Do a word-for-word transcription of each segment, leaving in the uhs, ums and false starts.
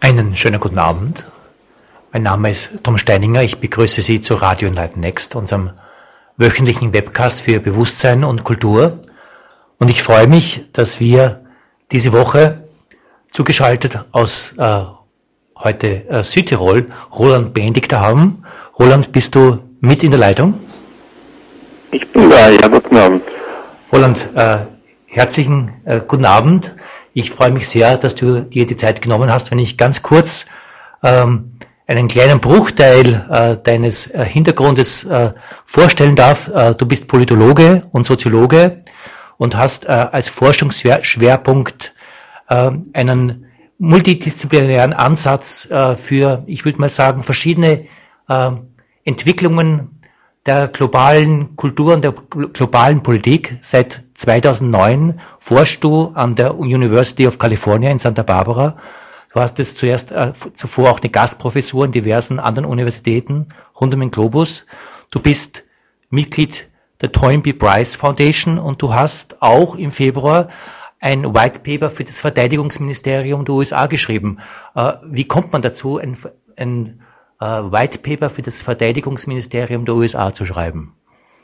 Einen schönen guten Abend. Mein Name ist Tom Steininger. Ich begrüße Sie zu Radio Enlighten Next, unserem wöchentlichen Webcast für Bewusstsein und Kultur. Und ich freue mich, dass wir diese Woche zugeschaltet aus äh, heute äh, Südtirol Roland Benedikter haben. Roland, bist du mit in der Leitung? Ich bin da, ja, guten Abend. Roland, äh, herzlichen äh, guten Abend. Ich freue mich sehr, dass du dir die Zeit genommen hast, wenn ich ganz kurz ähm, einen kleinen Bruchteil äh, deines äh, Hintergrundes äh, vorstellen darf. Äh, du bist Politologe und Soziologe und hast äh, als Forschungsschwerpunkt äh, einen multidisziplinären Ansatz äh, für, ich würde mal sagen, verschiedene äh, Entwicklungen der globalen Kultur und der globalen Politik. Seit zweitausendneun forschst du an der University of California in Santa Barbara. Du hast es zuerst äh, zuvor auch eine Gastprofessur in diversen anderen Universitäten rund um den Globus. Du bist Mitglied der Toynbee Prize Foundation und du hast auch im Februar ein White Paper für das Verteidigungsministerium der U S A geschrieben. Äh, wie kommt man dazu, ein, ein White Paper für das Verteidigungsministerium der U S A zu schreiben?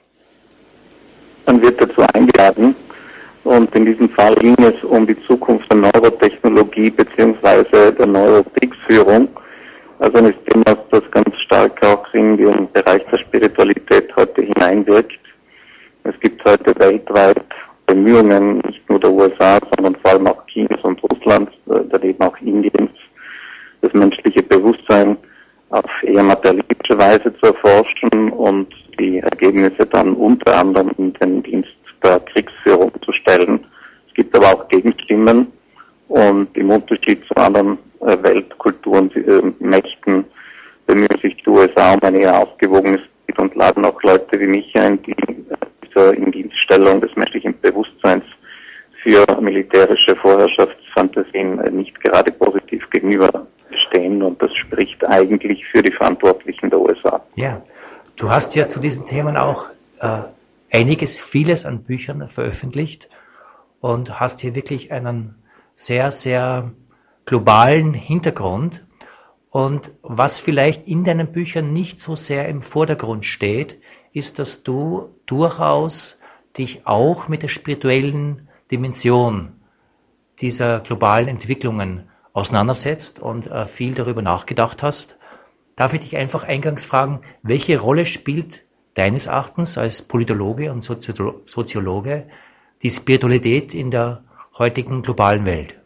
Man wird dazu eingeladen und in diesem Fall ging es um die Zukunft der Neurotechnologie bzw. der Neurokriegsführung. Also ein Thema, das ganz stark auch in den Bereich der Spiritualität heute hineinwirkt. Es gibt heute weltweit Bemühungen, nicht nur der U S A, sondern vor allem auch Chinas und Russlands, daneben auch Indiens, das menschliche Bewusstsein auf eher materialistische Weise zu erforschen und die Ergebnisse dann unter anderem in den Dienst der Kriegsführung zu stellen. Es gibt aber auch Gegenstimmen und im Unterschied zu anderen äh, Weltkulturen, äh, Mächten bemühen sich die U S A um ein eher ausgewogenes Bild und laden auch Leute wie mich ein, die äh, dieser Indienststellung des menschlichen Bewusstseins für militärische Vorherrschaftsfantasien äh, nicht gerade positiv gegenüber stehen, und das spricht eigentlich für die Verantwortlichen der U S A. Ja, du hast ja zu diesem Thema auch äh, einiges, vieles an Büchern veröffentlicht und hast hier wirklich einen sehr, sehr globalen Hintergrund. Und was vielleicht in deinen Büchern nicht so sehr im Vordergrund steht, ist, dass du durchaus dich auch mit der spirituellen Dimension dieser globalen Entwicklungen auseinandersetzt und äh, viel darüber nachgedacht hast. Darf ich dich einfach eingangs fragen, welche Rolle spielt deines Erachtens als Politologe und Soziolo- Soziologe die Spiritualität in der heutigen globalen Welt?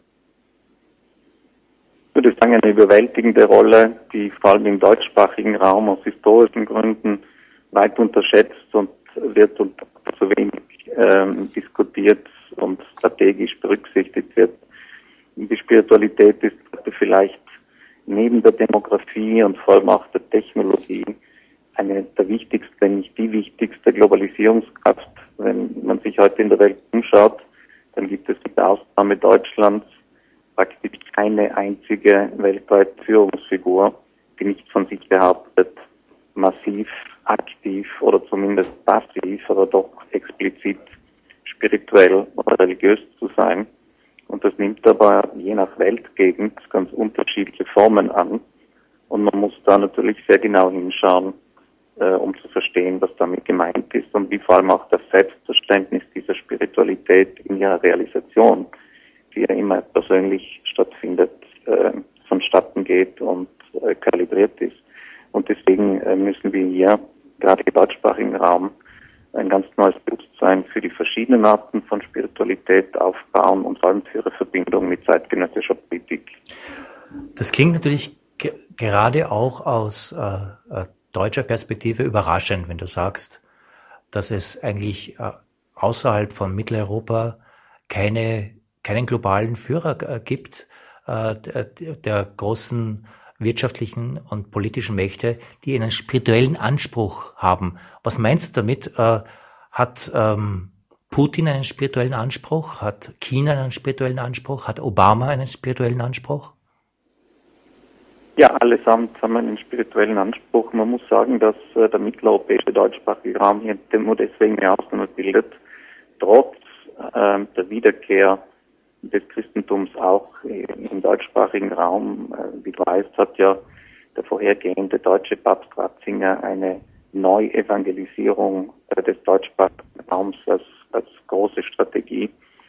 Ich würde sagen, eine überwältigende Rolle, die vor allem im deutschsprachigen Raum aus historischen Gründen weit unterschätzt und wird und zu wenig ähm, diskutiert und strategisch berücksichtigt wird. Die Spiritualität ist vielleicht neben der Demografie und vor allem auch der Technologie eine der wichtigsten, wenn nicht die wichtigste Globalisierungskraft. Wenn man sich heute in der Welt umschaut, dann gibt es mit der Ausnahme Deutschlands praktisch keine einzige weltweite Führungsfigur, die nicht von sich behauptet, massiv, aktiv oder zumindest passiv, aber doch explizit spirituell oder religiös zu sein. Und das nimmt aber je nach Weltgegend ganz unterschiedliche Formen an. Und man muss da natürlich sehr genau hinschauen, äh, um zu verstehen, was damit gemeint ist und wie vor allem auch das Selbstverständnis dieser Spiritualität in ihrer Realisation, die ja immer persönlich stattfindet, äh, vonstatten geht und äh, kalibriert ist. Und deswegen äh, müssen wir hier, gerade im deutschsprachigen Raum, ein ganz neues Bewusstsein für die verschiedenen Arten von Spiritualität aufbauen und vor allem für ihre Verbindung mit zeitgenössischer Politik. Das klingt natürlich ge- gerade auch aus äh, deutscher Perspektive überraschend, wenn du sagst, dass es eigentlich äh, außerhalb von Mitteleuropa keine, keinen globalen Führer äh, gibt, äh, der, der großen wirtschaftlichen und politischen Mächte, die einen spirituellen Anspruch haben. Was meinst du damit? Äh, hat ähm, Putin einen spirituellen Anspruch? Hat China einen spirituellen Anspruch? Hat Obama einen spirituellen Anspruch? Ja, allesamt haben einen spirituellen Anspruch. Man muss sagen, dass äh, der mitteleuropäische deutschsprachige Raum hier nur deswegen eine Ausnahme bildet, trotz äh, der Wiederkehr des Christentums auch im deutschsprachigen Raum. Wie du weißt, hat ja der vorhergehende deutsche Papst Ratzinger eine Neuevangelisierung des deutschsprachigen Raums als, als große Strategie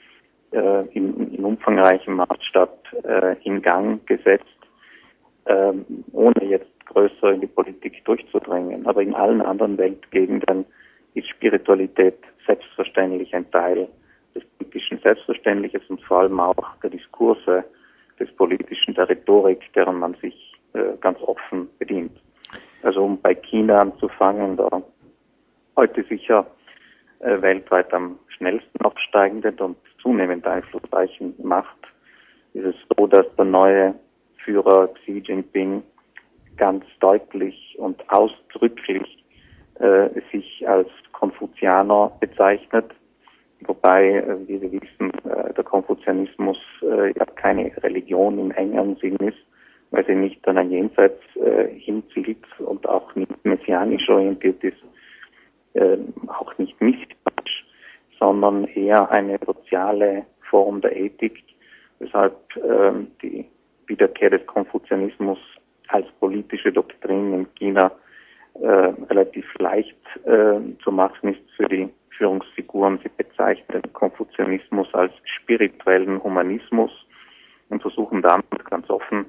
äh, in, in umfangreichem Maßstab äh, in Gang gesetzt, äh, ohne jetzt größer in die Politik durchzudrängen. Aber in allen anderen Weltgegenden ist Spiritualität selbstverständlich ein Teil des politischen Selbstverständliches und vor allem auch der Diskurse des Politischen, der Rhetorik, deren man sich äh, ganz offen bedient. Also um bei China anzufangen, da heute sicher äh, weltweit am schnellsten aufsteigenden und zunehmend einflussreichen Macht, ist es so, dass der neue Führer Xi Jinping ganz deutlich und ausdrücklich äh, sich als Konfuzianer bezeichnet, wobei, äh, wie wir wissen, äh, der Konfuzianismus äh, ja keine Religion im engeren Sinn ist, weil sie nicht an ein Jenseits äh, hinzielt und auch nicht messianisch orientiert ist, äh, auch nicht mystisch, sondern eher eine soziale Form der Ethik, weshalb äh, die Wiederkehr des Konfuzianismus als politische Doktrin in China äh, relativ leicht äh, zu machen ist für die Führungsfiguren. Sie bezeichnen den Konfuzianismus als spirituellen Humanismus und versuchen damit ganz offen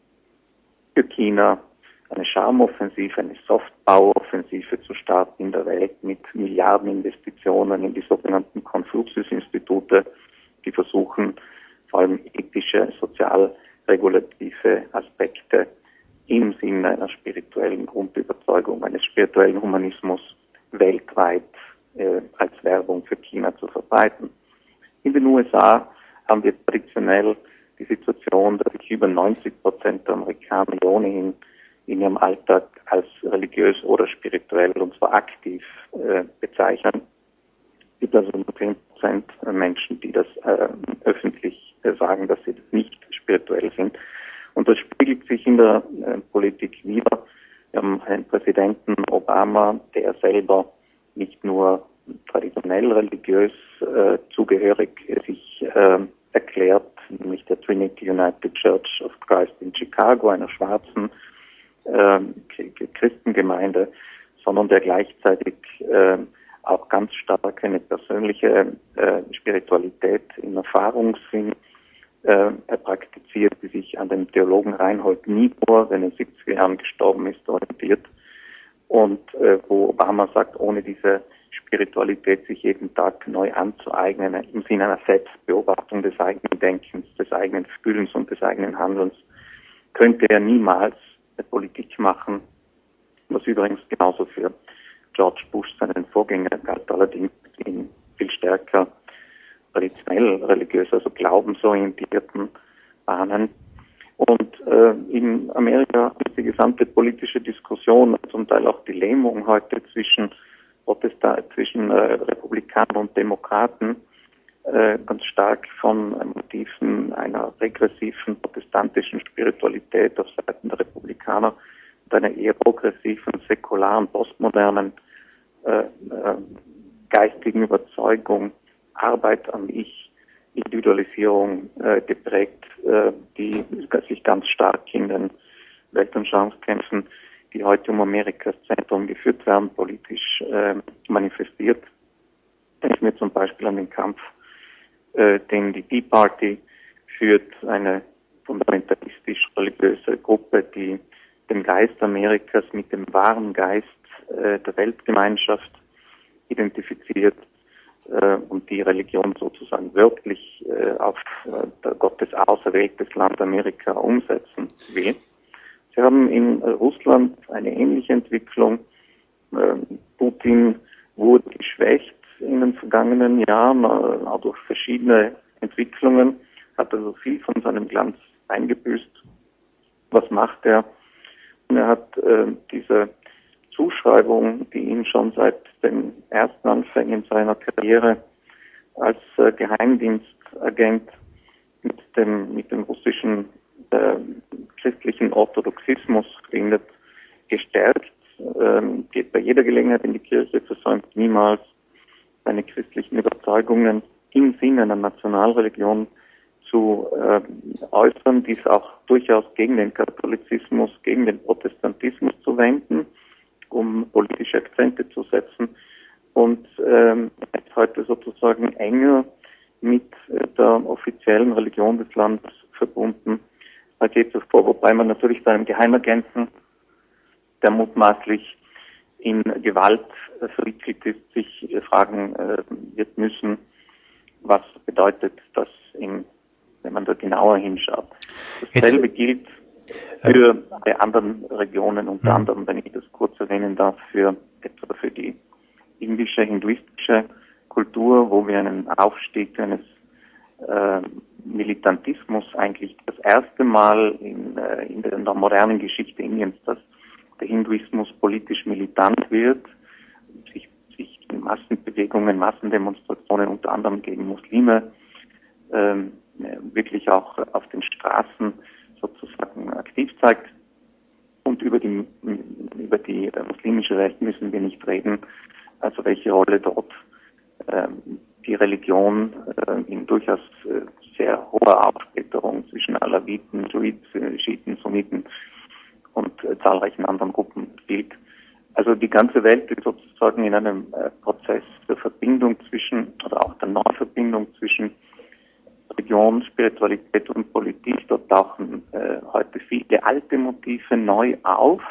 für China eine Charmoffensive, eine Softpower-Offensive zu starten in der Welt mit Milliardeninvestitionen in die sogenannten Konfuzius-Institute, die versuchen, vor allem ethische, sozialregulative Aspekte im Sinne einer spirituellen Grundüberzeugung, eines spirituellen Humanismus weltweit äh, als Werbung für China zu verbreiten. In den U S A haben wir traditionell die Situation, dass sich über neunzig Prozent der Amerikaner ohnehin in ihrem Alltag als religiös oder spirituell, und zwar aktiv, äh, bezeichnen. Es gibt also nur zehn Prozent Menschen, die das äh, öffentlich äh, sagen, dass sie nicht spirituell sind. Und das spiegelt sich in der äh, Politik wider. Wir haben einen Präsidenten Obama, der selber nicht nur traditionell religiös äh, zugehörig sich äh, erklärt, nämlich der Trinity United Church of Christ in Chicago, einer schwarzen äh, Christengemeinde, sondern der gleichzeitig äh, auch ganz stark eine persönliche äh, Spiritualität im Erfahrungssinn äh, er praktiziert, die sich an dem Theologen Reinhold Niebuhr, der in den siebziger Jahren gestorben ist, orientiert. Und äh, wo Obama sagt, ohne diese Spiritualität sich jeden Tag neu anzueignen, im Sinne einer Selbstbeobachtung des eigenen Denkens, des eigenen Fühlens und des eigenen Handelns, könnte er niemals eine Politik machen, was übrigens genauso für George Bush, seinen Vorgänger, galt, allerdings in viel stärker traditionell religiös, also glaubensorientierten Bahnen. Und äh, in Amerika ist die gesamte politische Diskussion, zum Teil auch die Lähmung heute zwischen Protestant, zwischen äh, Republikanern und Demokraten, äh, ganz stark von äh, Motiven einer regressiven protestantischen Spiritualität auf Seiten der Republikaner und einer eher progressiven, säkularen, postmodernen äh, äh, geistigen Überzeugung, Arbeit am Ich, Individualisierung äh, geprägt, äh, die sich ganz stark in den Weltanschauungskämpfen, die heute um Amerikas Zentrum geführt werden, politisch äh, manifestiert. Wenn ich mir zum Beispiel an den Kampf, äh, den die Tea Party führt, eine fundamentalistisch-religiöse Gruppe, die den Geist Amerikas mit dem wahren Geist äh, der Weltgemeinschaft identifiziert, und die Religion sozusagen wörtlich äh, auf äh, Gottes auserwähltes Land Amerika umsetzen will. Sie haben in äh, Russland eine ähnliche Entwicklung. Äh, Putin wurde geschwächt in den vergangenen Jahren, äh, auch durch verschiedene Entwicklungen, hat also viel von seinem Glanz eingebüßt. Was macht er? Er hat äh, diese Zuschreibung, die ihn schon seit den ersten Anfängen seiner Karriere als äh, Geheimdienstagent mit dem, mit dem russischen äh, christlichen Orthodoxismus verbindet, gestärkt, äh, geht bei jeder Gelegenheit in die Kirche, versäumt niemals seine christlichen Überzeugungen im Sinne einer Nationalreligion zu äh, äußern, dies auch durchaus gegen den Katholizismus, gegen den Protestantismus zu wenden, um politische Akzente zu setzen und ähm, ist heute sozusagen enger mit äh, der offiziellen Religion des Landes verbunden als je zuvor, wobei man natürlich bei einem Geheimagenten, der mutmaßlich in Gewalt äh, verwickelt ist, sich äh, fragen äh, wird müssen, was bedeutet das, in, wenn man da genauer hinschaut. Dasselbe Jetzt, gilt für die anderen Regionen, unter ja. anderem, wenn ich das kurz erwähnen darf, für etwa für die indische, hinduistische Kultur, wo wir einen Aufstieg eines äh, Militantismus eigentlich das erste Mal in, äh, in der modernen Geschichte Indiens, dass der Hinduismus politisch militant wird, sich, sich Massenbewegungen, Massendemonstrationen unter anderem gegen Muslime ähm, wirklich auch auf den Straßen sozusagen aktiv zeigt. Und über die über die muslimische Welt müssen wir nicht reden, also welche Rolle dort ähm, die Religion äh, in durchaus äh, sehr hoher Aufsplitterung zwischen Alawiten, Schiiten, Sunniten und äh, zahlreichen anderen Gruppen spielt. Also die ganze Welt ist sozusagen in einem äh, Prozess der Verbindung zwischen, oder auch der Neuverbindung zwischen Religion, Spiritualität und Politik. Dort tauchen äh, heute viele alte Motive neu auf,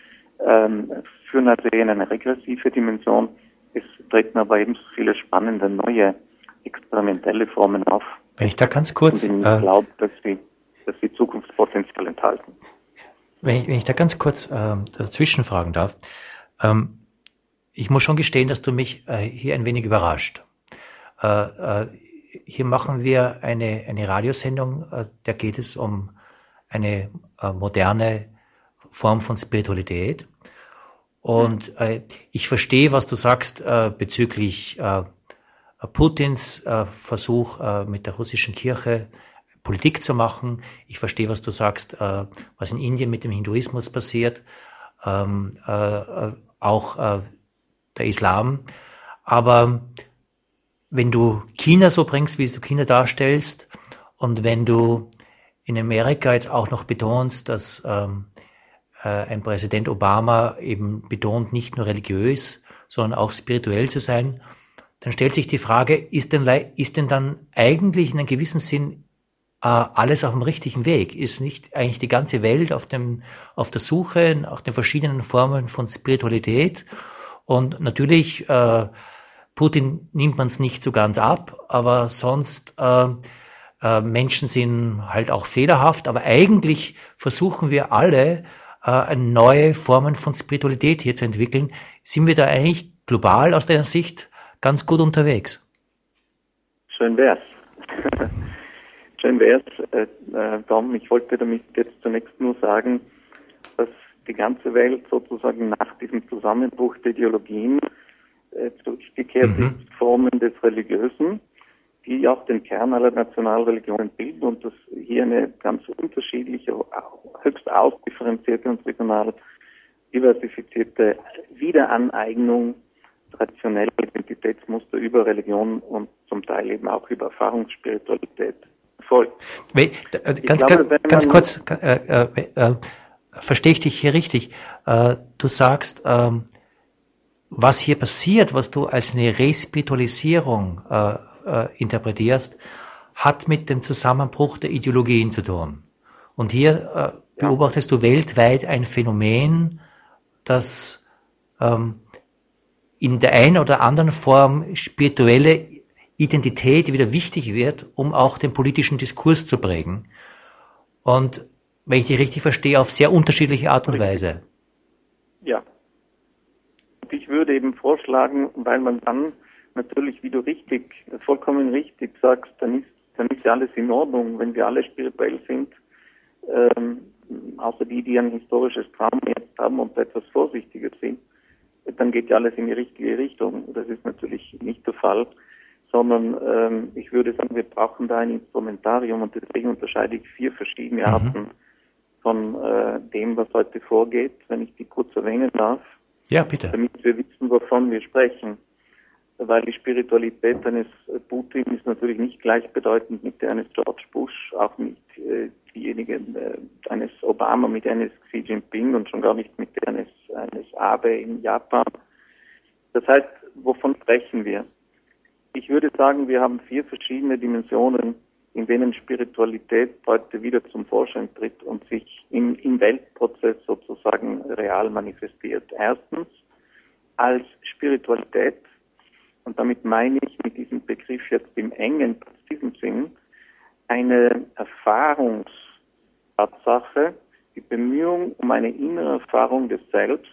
ähm, führen also in eine regressive Dimension. Es treten aber ebenso viele spannende, neue, experimentelle Formen auf. Wenn ich da ganz kurz... Und ich glaube, dass sie, dass sie Zukunftspotenzial enthalten. Wenn ich, wenn ich da ganz kurz äh, dazwischen fragen darf, ähm, ich muss schon gestehen, dass du mich äh, hier ein wenig überrascht. Äh, äh, hier machen wir eine, eine Radiosendung, äh, da geht es um eine äh, moderne Form von Spiritualität. Und äh, ich verstehe, was du sagst äh, bezüglich äh, Putins äh, Versuch äh, mit der russischen Kirche Politik zu machen. Ich verstehe, was du sagst, äh, was in Indien mit dem Hinduismus passiert, ähm, äh, auch äh, der Islam. Aber wenn du China so bringst, wie du China darstellst, und wenn du in Amerika jetzt auch noch betonst, dass ähm, äh, ein Präsident Obama eben betont, nicht nur religiös, sondern auch spirituell zu sein, dann stellt sich die Frage, ist denn, ist denn dann eigentlich in einem gewissen Sinn äh, alles auf dem richtigen Weg? Ist nicht eigentlich die ganze Welt auf dem, auf der Suche nach den verschiedenen Formen von Spiritualität? Und natürlich, äh, Putin nimmt man es nicht so ganz ab, aber sonst äh, äh, Menschen sind halt auch fehlerhaft, aber eigentlich versuchen wir alle, äh, neue Formen von Spiritualität hier zu entwickeln. Sind wir da eigentlich global aus deiner Sicht ganz gut unterwegs? Schön wär's. Schön wär's, äh, äh, Tom. Ich wollte damit jetzt zunächst nur sagen, dass die ganze Welt sozusagen nach diesem Zusammenbruch der Ideologien äh, zurückgekehrt mhm. ist, Formen des Religiösen, die auch den Kern aller Nationalreligionen bilden und dass hier eine ganz unterschiedliche, höchst ausdifferenzierte und regional diversifizierte Wiederaneignung traditionelle Identitätsmuster über Religion und zum Teil eben auch über Erfahrungsspiritualität folgt. Ganz, glaube, ganz, ganz kurz, äh, äh, äh, verstehe ich dich hier richtig? Äh, du sagst, ähm, was hier passiert, was du als eine Respiritualisierung äh, äh, interpretierst, hat mit dem Zusammenbruch der Ideologien zu tun. Und hier äh, beobachtest ja. du weltweit ein Phänomen, das ähm, in der einen oder anderen Form spirituelle Identität wieder wichtig wird, um auch den politischen Diskurs zu prägen. Und wenn ich dich richtig verstehe, auf sehr unterschiedliche Art und Weise. Ja. Und ich würde eben vorschlagen, weil man dann natürlich, wie du richtig, vollkommen richtig sagst, dann ist, dann ist ja alles in Ordnung, wenn wir alle spirituell sind, ähm, außer die, die ein historisches Trauma jetzt haben und etwas vorsichtiger sind, dann geht ja alles in die richtige Richtung. Das ist natürlich nicht der Fall, sondern ähm, ich würde sagen, wir brauchen da ein Instrumentarium und deswegen unterscheide ich vier verschiedene Arten mhm. von äh, dem, was heute vorgeht, wenn ich die kurz erwähnen darf. Ja, bitte. Damit wir wissen, wovon wir sprechen. weil die Spiritualität eines Putin ist natürlich nicht gleichbedeutend mit der eines George Bush, auch nicht äh, diejenige äh, eines Obama, mit der eines Xi Jinping und schon gar nicht mit der eines, eines Abe in Japan. Das heißt, wovon sprechen wir? Ich würde sagen, wir haben vier verschiedene Dimensionen, in denen Spiritualität heute wieder zum Vorschein tritt und sich im, im Weltprozess sozusagen real manifestiert. Erstens als Spiritualität, und damit meine ich mit diesem Begriff jetzt im engen, in diesem Sinn, eine Erfahrungstatsache, die Bemühung um eine innere Erfahrung des Selbst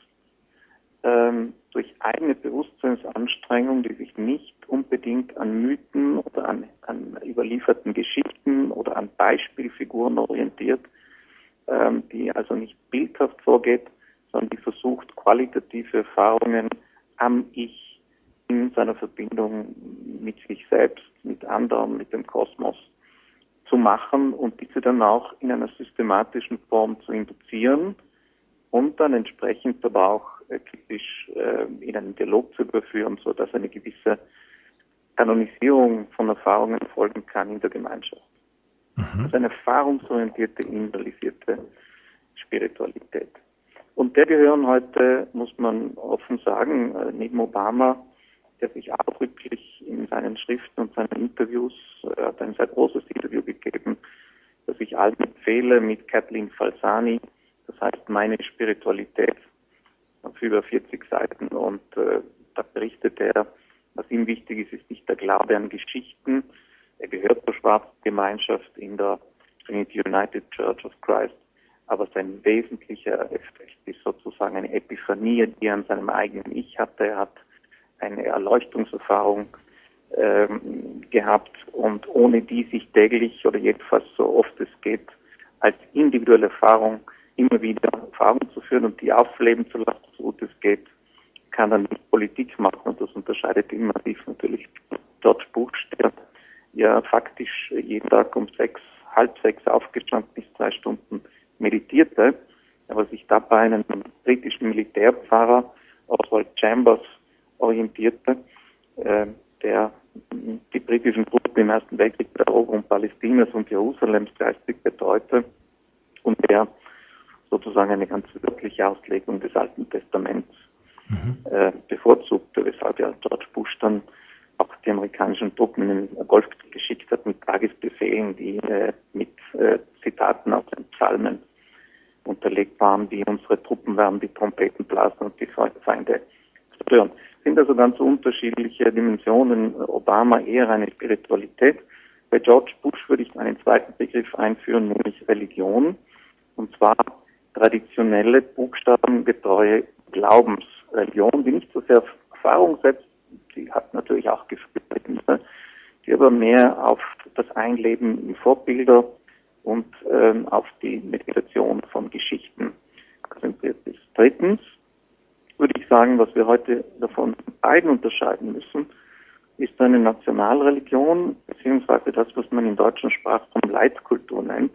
ähm, durch eigene Bewusstseinsanstrengung, die sich nicht unbedingt an Mythen oder an, an überlieferten Geschichten oder an Beispielfiguren orientiert, ähm, die also nicht bildhaft vorgeht, sondern die versucht, qualitative Erfahrungen am Ich in seiner Verbindung mit sich selbst, mit anderen, mit dem Kosmos zu machen und diese dann auch in einer systematischen Form zu induzieren und dann entsprechend aber auch äh, kritisch äh, in einen Dialog zu überführen, sodass eine gewisse Kanonisierung von Erfahrungen folgen kann in der Gemeinschaft. Mhm. Also eine erfahrungsorientierte, individualisierte Spiritualität. Und der gehören heute, muss man offen sagen, äh, neben Obama, der sich ausdrücklich in seinen Schriften und seinen Interviews, er hat ein sehr großes Interview gegeben, das ich allen empfehle, mit Kathleen Falsani, das heißt Meine Spiritualität, auf über vierzig Seiten, und äh, da berichtet er, was ihm wichtig ist, ist nicht der Glaube an Geschichten. Er gehört zur schwarzen Gemeinschaft in der Trinity United Church of Christ, aber sein wesentlicher Effekt ist sozusagen eine Epiphanie, die er an seinem eigenen Ich hatte. Er hat eine Erleuchtungserfahrung ähm, gehabt und ohne die sich täglich oder jedenfalls so oft es geht, als individuelle Erfahrung immer wieder Erfahrung zu führen und die aufleben zu lassen, so gut es geht, kann er nicht Politik machen, und das unterscheidet ihn massiv natürlich George Bush, der ja faktisch jeden Tag um sechs, halb sechs aufgestanden ist, drei Stunden meditierte, aber sich dabei einen britischen Militärpfarrer, Oswald Chambers, orientierte, äh, der die britischen Truppen im Ersten Weltkrieg bei der Eroberung Palästinas und Jerusalems geistig betreute und der sozusagen eine ganz wirkliche Auslegung des Alten Testaments mhm. äh, bevorzugte, weshalb ja George Bush dann auch die amerikanischen Truppen in den Golfkrieg geschickt hat mit Tagesbefehlen, die äh, mit äh, Zitaten aus den Psalmen unterlegt waren, wie unsere Truppen werden die Trompeten blasen und die Feinde zerstören. Es sind also ganz unterschiedliche Dimensionen. Obama eher eine Spiritualität. Bei George Bush würde ich einen zweiten Begriff einführen, nämlich Religion. Und zwar traditionelle, buchstabengetreue Glaubensreligion, die nicht so sehr auf Erfahrung setzt, die hat natürlich auch Gefühle, die aber mehr auf das Einleben in Vorbilder und ähm, auf die Meditation von Geschichten konzentriert ist. Drittens würde ich sagen, was wir heute davon beiden unterscheiden müssen, ist eine Nationalreligion, beziehungsweise das, was man in deutschen Sprachraum Leitkultur nennt.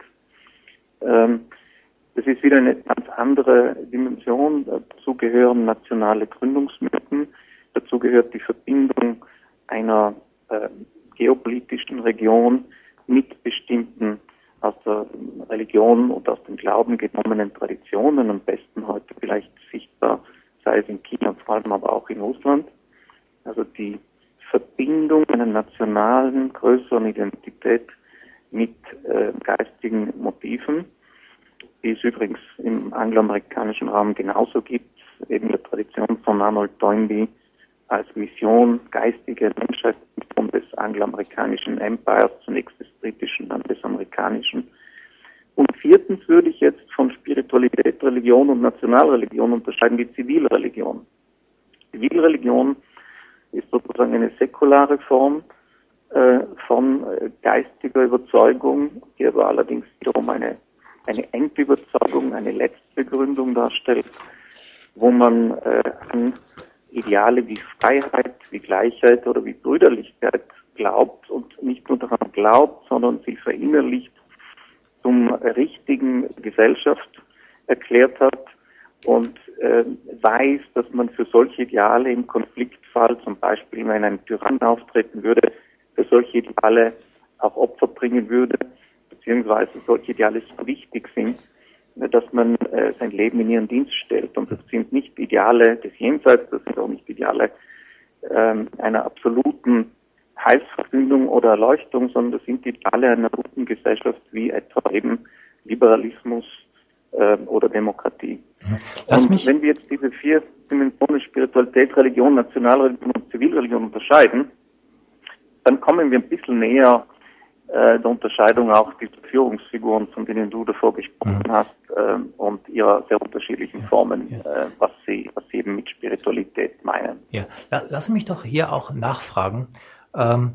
Ähm, das ist wieder eine ganz andere Dimension. Dazu gehören nationale Gründungsmythen, dazu gehört die Verbindung einer äh, geopolitischen Region mit bestimmten aus der Religion und aus dem Glauben genommenen Traditionen, am besten heute vielleicht sichtbar, sei es in China, vor allem aber auch in Russland. Also die Verbindung einer nationalen, größeren Identität mit äh, geistigen Motiven, die es übrigens im angloamerikanischen Raum genauso gibt, eben der Tradition von Arnold Toynbee als Mission, geistige Menschheitsmission des angloamerikanischen Empires, zunächst des britischen, dann des amerikanischen. Und viertens würde ich jetzt von Spiritualität, Religion und Nationalreligion unterscheiden die Zivilreligion. Zivilreligion ist sozusagen eine säkulare Form äh, von äh, geistiger Überzeugung, die aber allerdings wiederum eine, eine Endüberzeugung, eine Letztbegründung darstellt, wo man äh, an Ideale wie Freiheit, wie Gleichheit oder wie Brüderlichkeit glaubt und nicht nur daran glaubt, sondern sie verinnerlicht, zum richtigen Gesellschaft erklärt hat und äh, weiß, dass man für solche Ideale im Konfliktfall, zum Beispiel wenn ein Tyrann auftreten würde, für solche Ideale auch Opfer bringen würde, beziehungsweise solche Ideale so wichtig sind, dass man äh, sein Leben in ihren Dienst stellt. Und das sind nicht Ideale des Jenseits, das sind auch nicht Ideale ähm, einer absoluten Heilsverkündung oder Erleuchtung, sondern das sind Ideale einer guten Gesellschaft wie etwa eben Liberalismus äh, oder Demokratie. Lass und mich wenn wir jetzt diese vier Dimensionen Spiritualität, Religion, Nationalreligion und Zivilreligion unterscheiden, dann kommen wir ein bisschen näher äh, der Unterscheidung auch dieser Führungsfiguren, von denen du davor gesprochen mhm. hast, äh, und ihrer sehr unterschiedlichen Formen, ja. äh, was sie, was sie eben mit Spiritualität meinen. Ja, lass mich doch hier auch nachfragen. Ähm,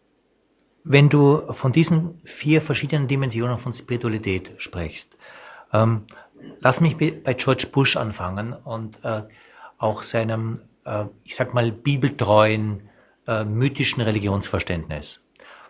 wenn du von diesen vier verschiedenen Dimensionen von Spiritualität sprichst, ähm, lass mich bei George Bush anfangen und äh, auch seinem, äh, ich sag mal, bibeltreuen, äh, mythischen Religionsverständnis.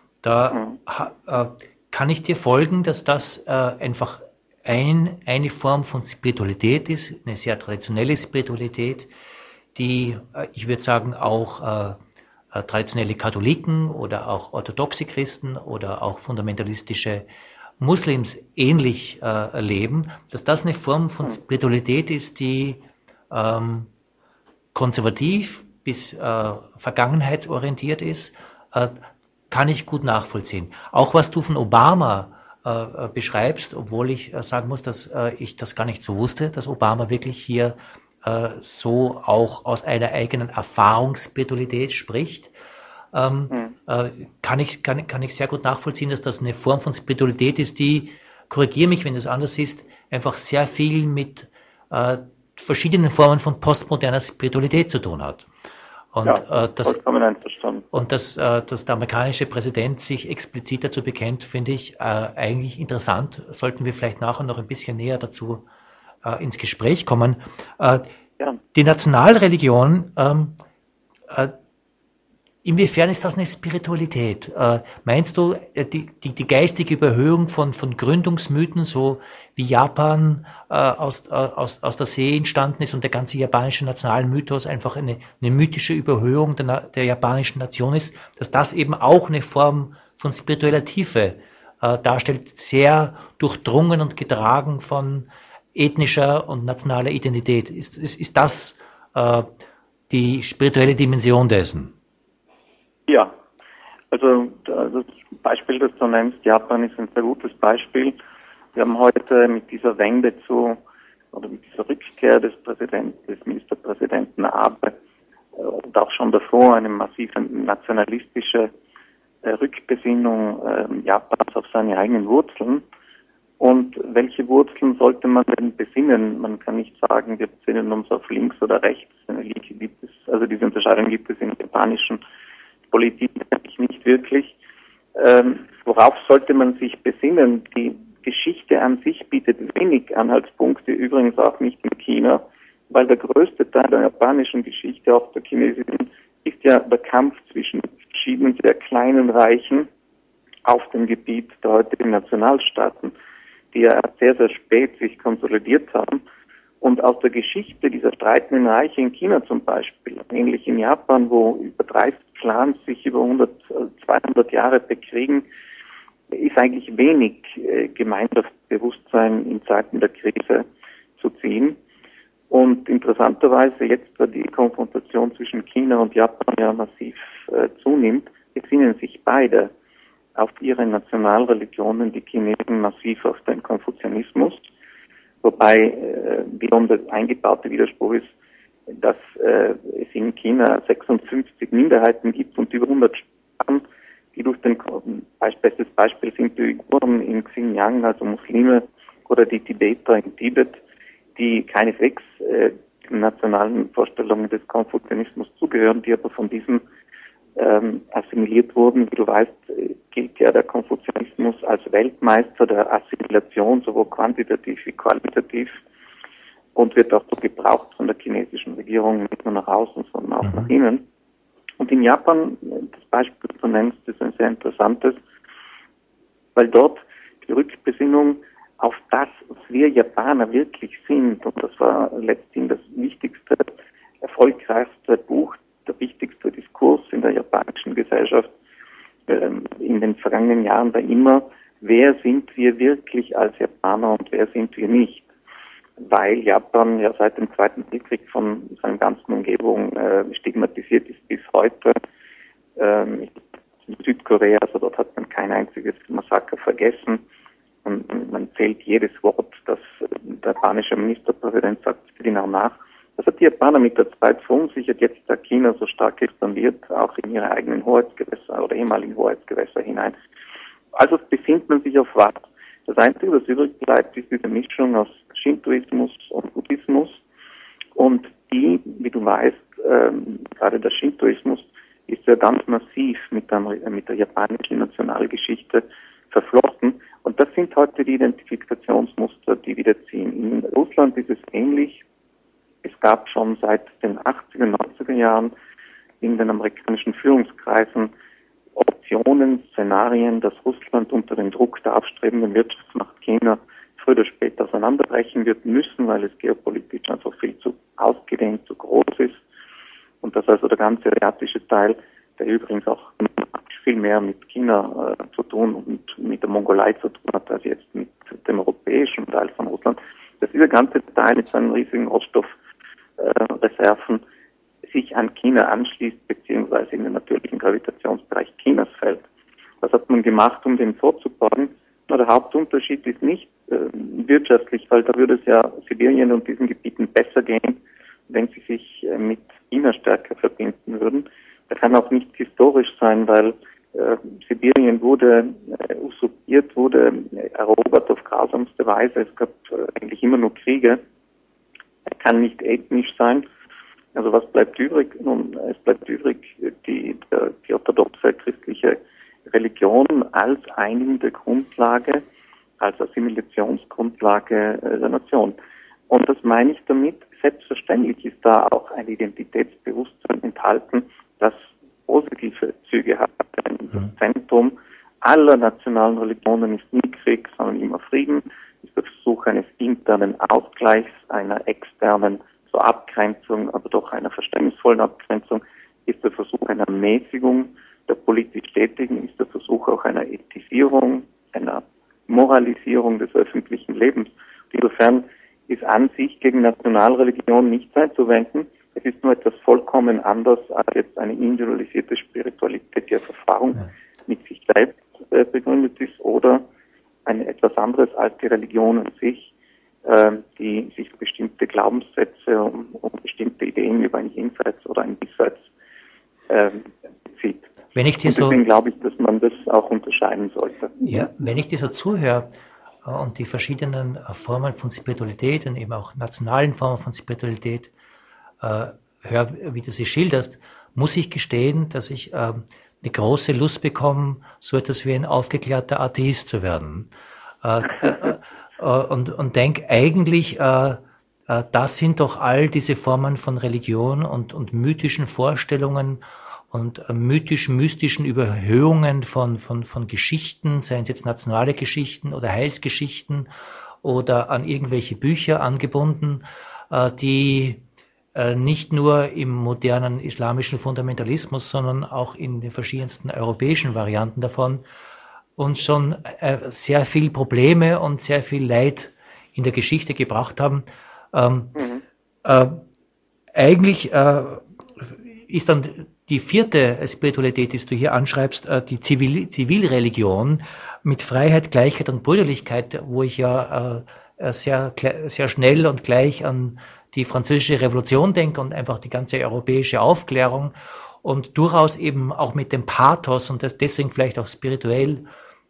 Da mhm. äh, kann ich dir folgen, dass das äh, einfach ein, eine Form von Spiritualität ist, eine sehr traditionelle Spiritualität, die, äh, ich würde sagen, auch äh, äh, traditionelle Katholiken oder auch orthodoxe Christen oder auch fundamentalistische Muslims ähnlich äh, leben, dass das eine Form von Spiritualität ist, die ähm, konservativ bis äh, vergangenheitsorientiert ist, äh, kann ich gut nachvollziehen. Auch was du von Obama äh, beschreibst, obwohl ich äh, sagen muss, dass äh, ich das gar nicht so wusste, dass Obama wirklich hier äh, so auch aus einer eigenen Erfahrungsspiritualität spricht, ähm, mhm. äh, kann ich, kann, kann ich sehr gut nachvollziehen, dass das eine Form von Spiritualität ist, die, korrigiere mich, wenn es anders ist, einfach sehr viel mit äh, verschiedenen Formen von postmoderner Spiritualität zu tun hat. Und, ja, äh, das, vollkommen einverstanden. Und dass, äh, dass der amerikanische Präsident sich explizit dazu bekennt, finde ich äh, eigentlich interessant. Sollten wir vielleicht nachher noch ein bisschen näher dazu äh, ins Gespräch kommen. Äh, ja. Die Nationalreligion, ähm, äh, inwiefern ist das eine Spiritualität? Äh, meinst du, die, die, die geistige Überhöhung von, von Gründungsmythen, so wie Japan äh, aus, äh, aus, aus der See entstanden ist und der ganze japanische Nationalmythos einfach eine, eine mythische Überhöhung der, der japanischen Nation ist, dass das eben auch eine Form von spiritueller Tiefe äh, darstellt, sehr durchdrungen und getragen von ethnischer und nationaler Identität? Ist, ist, ist das äh, die spirituelle Dimension dessen? Ja, also das Beispiel, das du nennst, Japan ist ein sehr gutes Beispiel. Wir haben heute mit dieser Wende zu, oder mit dieser Rückkehr des Präsidenten, des Ministerpräsidenten Abe und auch schon davor eine massive nationalistische Rückbesinnung Japans auf seine eigenen Wurzeln. Und welche Wurzeln sollte man denn besinnen? Man kann nicht sagen, wir besinnen uns auf links oder rechts. Also diese Unterscheidung gibt es in japanischen Politik nicht wirklich. Ähm, worauf sollte man sich besinnen? Die Geschichte an sich bietet wenig Anhaltspunkte, übrigens auch nicht in China, weil der größte Teil der japanischen Geschichte, auch der chinesischen, ist ja der Kampf zwischen verschiedenen sehr kleinen Reichen auf dem Gebiet der heutigen Nationalstaaten, die ja sehr, sehr spät sich konsolidiert haben. Und aus der Geschichte dieser streitenden Reiche in China zum Beispiel, ähnlich in Japan, wo über dreißig Clans sich über hundert, zweihundert Jahre bekriegen, ist eigentlich wenig äh, Gemeinschaftsbewusstsein in Zeiten der Krise zu ziehen. Und interessanterweise jetzt, da die Konfrontation zwischen China und Japan ja massiv äh, zunimmt, besinnen sich beide auf ihre Nationalreligionen, die Chinesen massiv auf den Konfuzianismus. Wobei äh, wiederum der eingebaute Widerspruch ist, dass äh, es in China sechsundfünfzig Minderheiten gibt und über hundert Sprachen, die durch den, bestes Beispiel sind die Uiguren in Xinjiang, also Muslime, oder die Tibeter in Tibet, die keineswegs äh, den nationalen Vorstellungen des Konfuzianismus zugehören, die aber von diesen ähm, assimiliert wurden. Wie du weißt, gilt ja der Konfuzianismus als Weltmeister der Assimilation, sowohl quantitativ wie qualitativ, und wird auch so gebraucht von der chinesischen Regierung, nicht nur nach außen, sondern auch mhm. nach innen. Und in Japan, das Beispiel, das du nennst, ist ein sehr interessantes, weil dort die Rückbesinnung auf das, was wir Japaner wirklich sind. Und das war letztendlich das wichtigste, erfolgreichste Buch, der wichtigste Diskurs in der japanischen Gesellschaft ähm, in den vergangenen Jahren war immer, wer sind wir wirklich als Japaner und wer sind wir nicht? Weil Japan ja seit dem Zweiten Weltkrieg von seiner ganzen Umgebung äh, stigmatisiert ist bis heute. Ähm, in Südkorea, also dort hat man kein einziges Massaker vergessen. Und man zählt jedes Wort, das der japanische Ministerpräsident sagt, genau nach. Das hat die Japaner mit der Zeit verunsichert. Jetzt da China so stark expandiert, auch in ihre eigenen Hoheitsgewässer oder ehemaligen Hoheitsgewässer hinein. Also besinnt man sich auf was. Das Einzige, was übrig bleibt, ist diese Mischung aus Shintoismus und Buddhismus. Und die, wie du weißt, ähm, gerade der Shintoismus ist ja ganz massiv mit der, mit der japanischen Nationalgeschichte verflochten. Und das sind heute die Identifikationsmuster, die wir ziehen. In Russland ist es ähnlich. Es gab schon seit den achtziger, neunziger Jahren in den amerikanischen Führungskreisen Optionen, Szenarien, dass Russland unter dem Druck der aufstrebenden Wirtschaftsmacht China früher oder später auseinanderbrechen wird müssen, weil es geopolitisch einfach viel zu ausgedehnt, zu groß ist. Und dass also der ganze asiatische Teil, der übrigens auch viel mehr mit China äh, zu tun und mit der Mongolei zu tun hat, als jetzt mit dem europäischen Teil von Russland, dass dieser ganze Teil mit seinen riesigen Rohstoffreserven äh, sich an China anschließt, beziehungsweise in den natürlichen Gravitationsbereich Chinas fällt. Was hat man gemacht, um den vorzubauen? Na, der Hauptunterschied ist nicht äh, wirtschaftlich, weil da würde es ja Sibirien und diesen Gebieten besser gehen, wenn sie sich äh, mit China stärker verbinden würden. Das kann auch nicht historisch sein, weil äh, Sibirien wurde äh, usurpiert, wurde äh, erobert auf grausamste Weise. Es gab äh, eigentlich immer nur Kriege. Er kann nicht ethnisch sein. Also was bleibt übrig? Nun, es bleibt übrig die, die, die orthodoxe christliche Religion als einigende Grundlage, als Assimilationsgrundlage äh, der Nation. Und das meine ich damit, selbstverständlich ist da auch ein Identitätsbewusstsein enthalten, das positive Züge hat. Das Zentrum aller nationalen Religionen ist nie Krieg, sondern immer Frieden, ist der Versuch eines internen Ausgleichs, einer externen zur Abgrenzung, aber doch einer verständnisvollen Abgrenzung, ist der Versuch einer Mäßigung der politisch Tätigen, ist der Versuch auch einer Ethisierung, einer Moralisierung des öffentlichen Lebens. Insofern ist an sich gegen Nationalreligion nichts einzuwenden. Es ist nur etwas vollkommen anders als jetzt eine individualisierte Spiritualität, die auf Erfahrung ja. mit sich selbst äh, begründet ist, oder eine etwas anderes als die Religion an sich, äh, die sich bestimmte Glaubenssätze um, um bestimmte Ideen über ein Jenseits oder ein Diesseits äh, bezieht. Wenn ich dir und deswegen so, glaube ich, dass man das auch unterscheiden sollte. Ja, wenn ich dir so zuhöre äh, und die verschiedenen äh, Formen von Spiritualität und eben auch nationalen Formen von Spiritualität äh, höre, wie du sie schilderst, muss ich gestehen, dass ich äh, eine große Lust bekomme, so etwas wie ein aufgeklärter Atheist zu werden. Äh, äh, äh, und und denke eigentlich, äh, äh, das sind doch all diese Formen von Religion und, und mythischen Vorstellungen und äh, mythisch-mystischen Überhöhungen von, von, von Geschichten, seien es jetzt nationale Geschichten oder Heilsgeschichten oder an irgendwelche Bücher angebunden, äh, die äh, nicht nur im modernen islamischen Fundamentalismus, sondern auch in den verschiedensten europäischen Varianten davon uns schon äh, sehr viel Probleme und sehr viel Leid in der Geschichte gebracht haben. Ähm, mhm. äh, eigentlich äh, ist dann die vierte Spiritualität, die du hier anschreibst, äh, die Zivil- Zivilreligion mit Freiheit, Gleichheit und Brüderlichkeit, wo ich ja äh, sehr, sehr schnell und gleich an die französische Revolution denke und einfach die ganze europäische Aufklärung und durchaus eben auch mit dem Pathos und das deswegen vielleicht auch spirituell,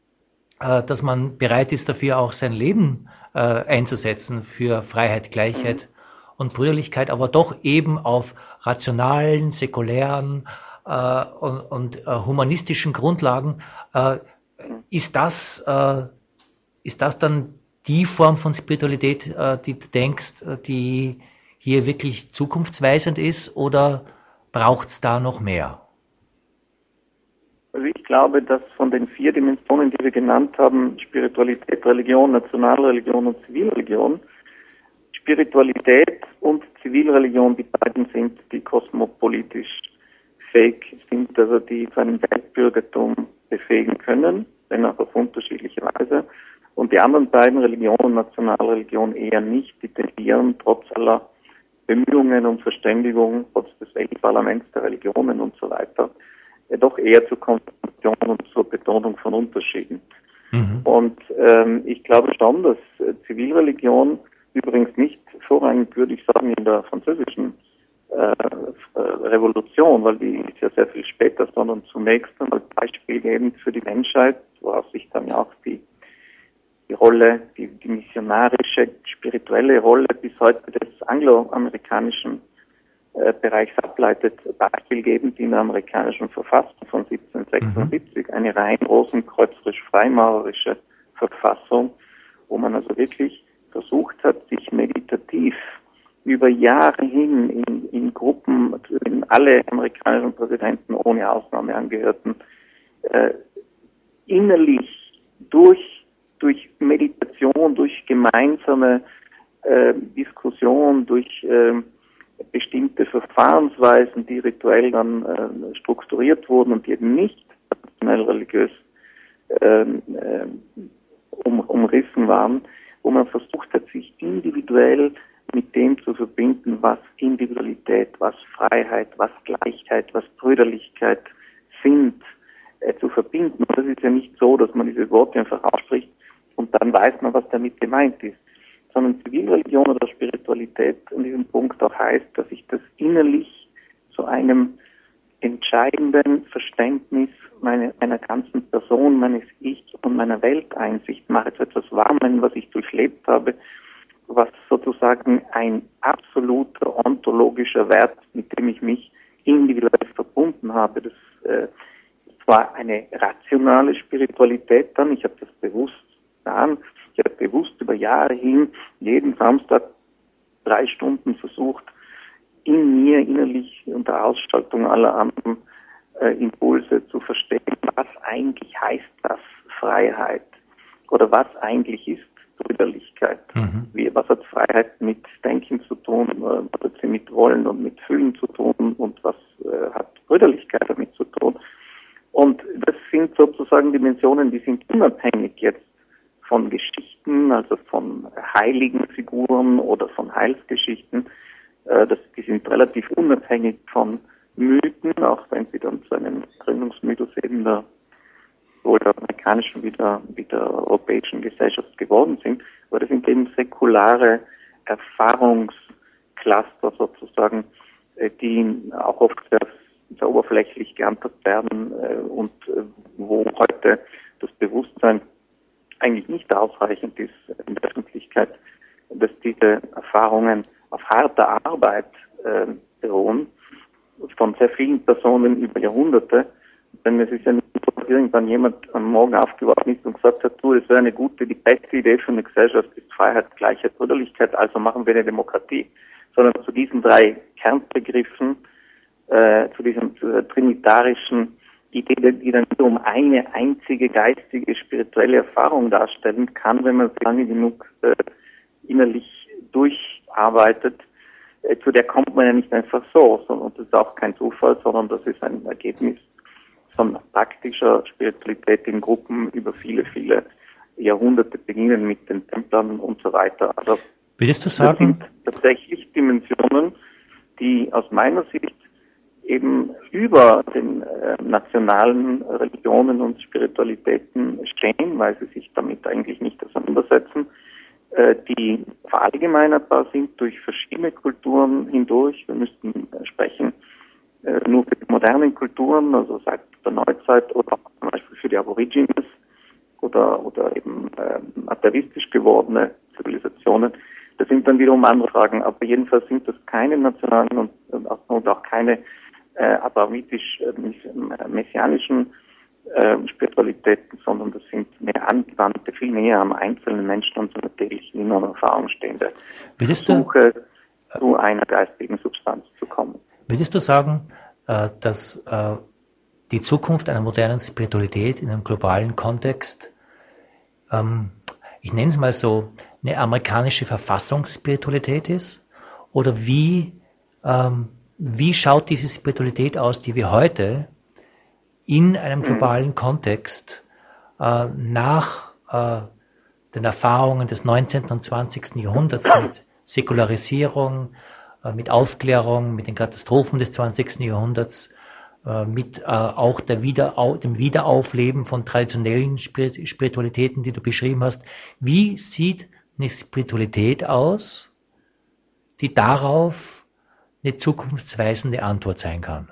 äh, dass man bereit ist, dafür auch sein Leben äh, einzusetzen für Freiheit, Gleichheit und Brüderlichkeit, aber doch eben auf rationalen, säkulären äh, und, und äh, humanistischen Grundlagen. Äh, ist das, äh, ist das dann die Form von Spiritualität, äh, die du denkst, die hier wirklich zukunftsweisend ist, oder braucht es da noch mehr? Also ich glaube, dass von den vier Dimensionen, die wir genannt haben, Spiritualität, Religion, Nationalreligion und Zivilreligion, Spiritualität und Zivilreligion die beiden sind, die kosmopolitisch fähig sind, also die zu einem Weltbürgertum befähigen können, wenn auch auf unterschiedliche Weise. Und die anderen beiden, Religion und Nationalreligion, eher nicht, die tendieren trotz aller Bemühungen um Verständigung, trotz des Weltparlaments der Religionen und so weiter, doch eher zur Konfrontation und zur Betonung von Unterschieden. Mhm. Und ähm, ich glaube schon, dass äh, Zivilreligion übrigens nicht vorrangig, würde ich sagen, in der französischen äh, Revolution, weil die ist ja sehr viel später, sondern zunächst einmal beispielgebend für die Menschheit, woraus sich dann ja auch die, die Rolle, die, die missionarische, spirituelle Rolle bis heute des angloamerikanischen äh, Bereichs ableitet, beispielgebend in der amerikanischen Verfassung von siebzehnhundertsechsundsiebzig, mhm. eine rein rosenkreuzerisch-freimaurerische Verfassung, wo man also wirklich versucht hat, sich meditativ über Jahre hin in, in Gruppen, in alle amerikanischen Präsidenten ohne Ausnahme angehörten, äh, innerlich durch, durch Meditation, durch gemeinsame äh, Diskussion, durch äh, bestimmte Verfahrensweisen, die rituell dann äh, strukturiert wurden und die eben nicht traditionell religiös äh, äh, um, umrissen waren, wo man versucht hat, sich individuell mit dem zu verbinden, was Individualität, was Freiheit, was Gleichheit, was Brüderlichkeit sind, äh, zu verbinden. Und das ist ja nicht so, dass man diese Worte einfach ausspricht und dann weiß man, was damit gemeint ist, sondern Zivilreligion oder Spiritualität an diesem Punkt auch heißt, dass ich das innerlich zu einem entscheidenden Verständnis meine, meiner ganzen Person, meines Ich und meiner Welteinsicht mache, zu etwas wahrnehmen, was ich durchlebt habe, was sozusagen ein absoluter ontologischer Wert, mit dem ich mich individuell verbunden habe. Das äh, war eine rationale Spiritualität dann. Ich habe das bewusst getan. Ich habe bewusst über Jahre hin jeden Samstag drei Stunden versucht, in mir innerlich unter Ausschaltung aller anderen äh, Impulse zu verstehen, was eigentlich heißt das Freiheit oder was eigentlich ist Brüderlichkeit. Mhm. Wie, was hat Freiheit mit Denken zu tun, äh, was hat sie mit Wollen und mit Fühlen zu tun und was äh, hat Brüderlichkeit damit zu tun. Und das sind sozusagen Dimensionen, die sind unabhängig jetzt von Geschichten, also von heiligen Figuren oder von Heilsgeschichten. Äh, das, die sind relativ unabhängig von Mythen, auch wenn sie dann zu einem Gründungsmythos eben der sowohl der amerikanischen wie der, wie der europäischen Gesellschaft geworden sind. Aber das sind eben säkulare Erfahrungscluster sozusagen, die auch oft sehr, sehr oberflächlich gehandhabt werden und wo heute das Bewusstsein eigentlich nicht ausreichend ist in der Öffentlichkeit, dass diese Erfahrungen auf harter Arbeit äh, beruhen, von sehr vielen Personen über Jahrhunderte. Denn es ist ja nicht so, dass irgendwann jemand am Morgen aufgewacht ist und gesagt hat, du, es wäre eine gute, die beste Idee für eine Gesellschaft ist Freiheit, Gleichheit, Brüderlichkeit, also machen wir eine Demokratie. Sondern zu diesen drei Kernbegriffen, äh, zu diesem zu der trinitarischen Idee, die dann um eine einzige geistige, spirituelle Erfahrung darstellen kann, wenn man lange genug äh, innerlich durcharbeitet, äh, zu der kommt man ja nicht einfach so, sondern das ist auch kein Zufall, sondern das ist ein Ergebnis von praktischer Spiritualität in Gruppen über viele, viele Jahrhunderte, beginnen mit den Templern und so weiter. Also würdest du sagen, das sind tatsächlich Dimensionen, die aus meiner Sicht eben über den äh, nationalen Religionen und Spiritualitäten stehen, weil sie sich damit eigentlich nicht auseinandersetzen, äh, die verallgemeinerbar sind durch verschiedene Kulturen hindurch. Wir müssten äh, sprechen äh, nur für die modernen Kulturen, also seit der Neuzeit oder auch zum Beispiel für die Aborigines oder, oder eben äh, atavistisch gewordene Zivilisationen. Das sind dann wiederum andere Fragen, aber jedenfalls sind das keine nationalen und, und auch keine äh, abrahamistisch-messianischen äh, Spiritualitäten, sondern das sind mehr angewandte, viel näher am einzelnen Menschen und seiner täglichen inneren Erfahrung stehende Versuche, zu einer geistigen Substanz zu kommen. Würdest du sagen, äh, dass äh, die Zukunft einer modernen Spiritualität in einem globalen Kontext, ähm, ich nenne es mal so, eine amerikanische Verfassungsspiritualität ist? Oder wie, ähm, wie schaut diese Spiritualität aus, die wir heute in einem globalen Kontext äh, nach äh, den Erfahrungen des neunzehnten und zwanzigsten Jahrhunderts mit Säkularisierung, äh, mit Aufklärung, mit den Katastrophen des zwanzigsten Jahrhunderts, äh, mit äh, auch der Wiederau- dem Wiederaufleben von traditionellen Spirit- Spiritualitäten, die du beschrieben hast. Wie sieht eine Spiritualität aus, die darauf eine zukunftsweisende Antwort sein kann?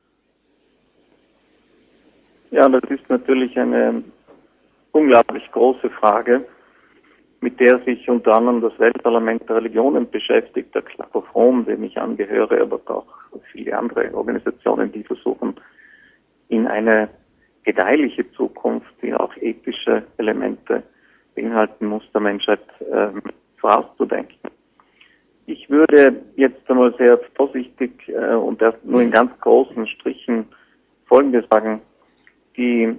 Ja, das ist natürlich eine unglaublich große Frage, mit der sich unter anderem das Weltparlament der Religionen beschäftigt, der Club of Rome, dem ich angehöre, aber auch viele andere Organisationen, die versuchen, in eine gedeihliche Zukunft, die auch ethische Elemente beinhalten muss, der Menschheit ähm, vorauszudenken. Ich würde jetzt einmal sehr vorsichtig äh, und erst nur in ganz großen Strichen Folgendes sagen. Die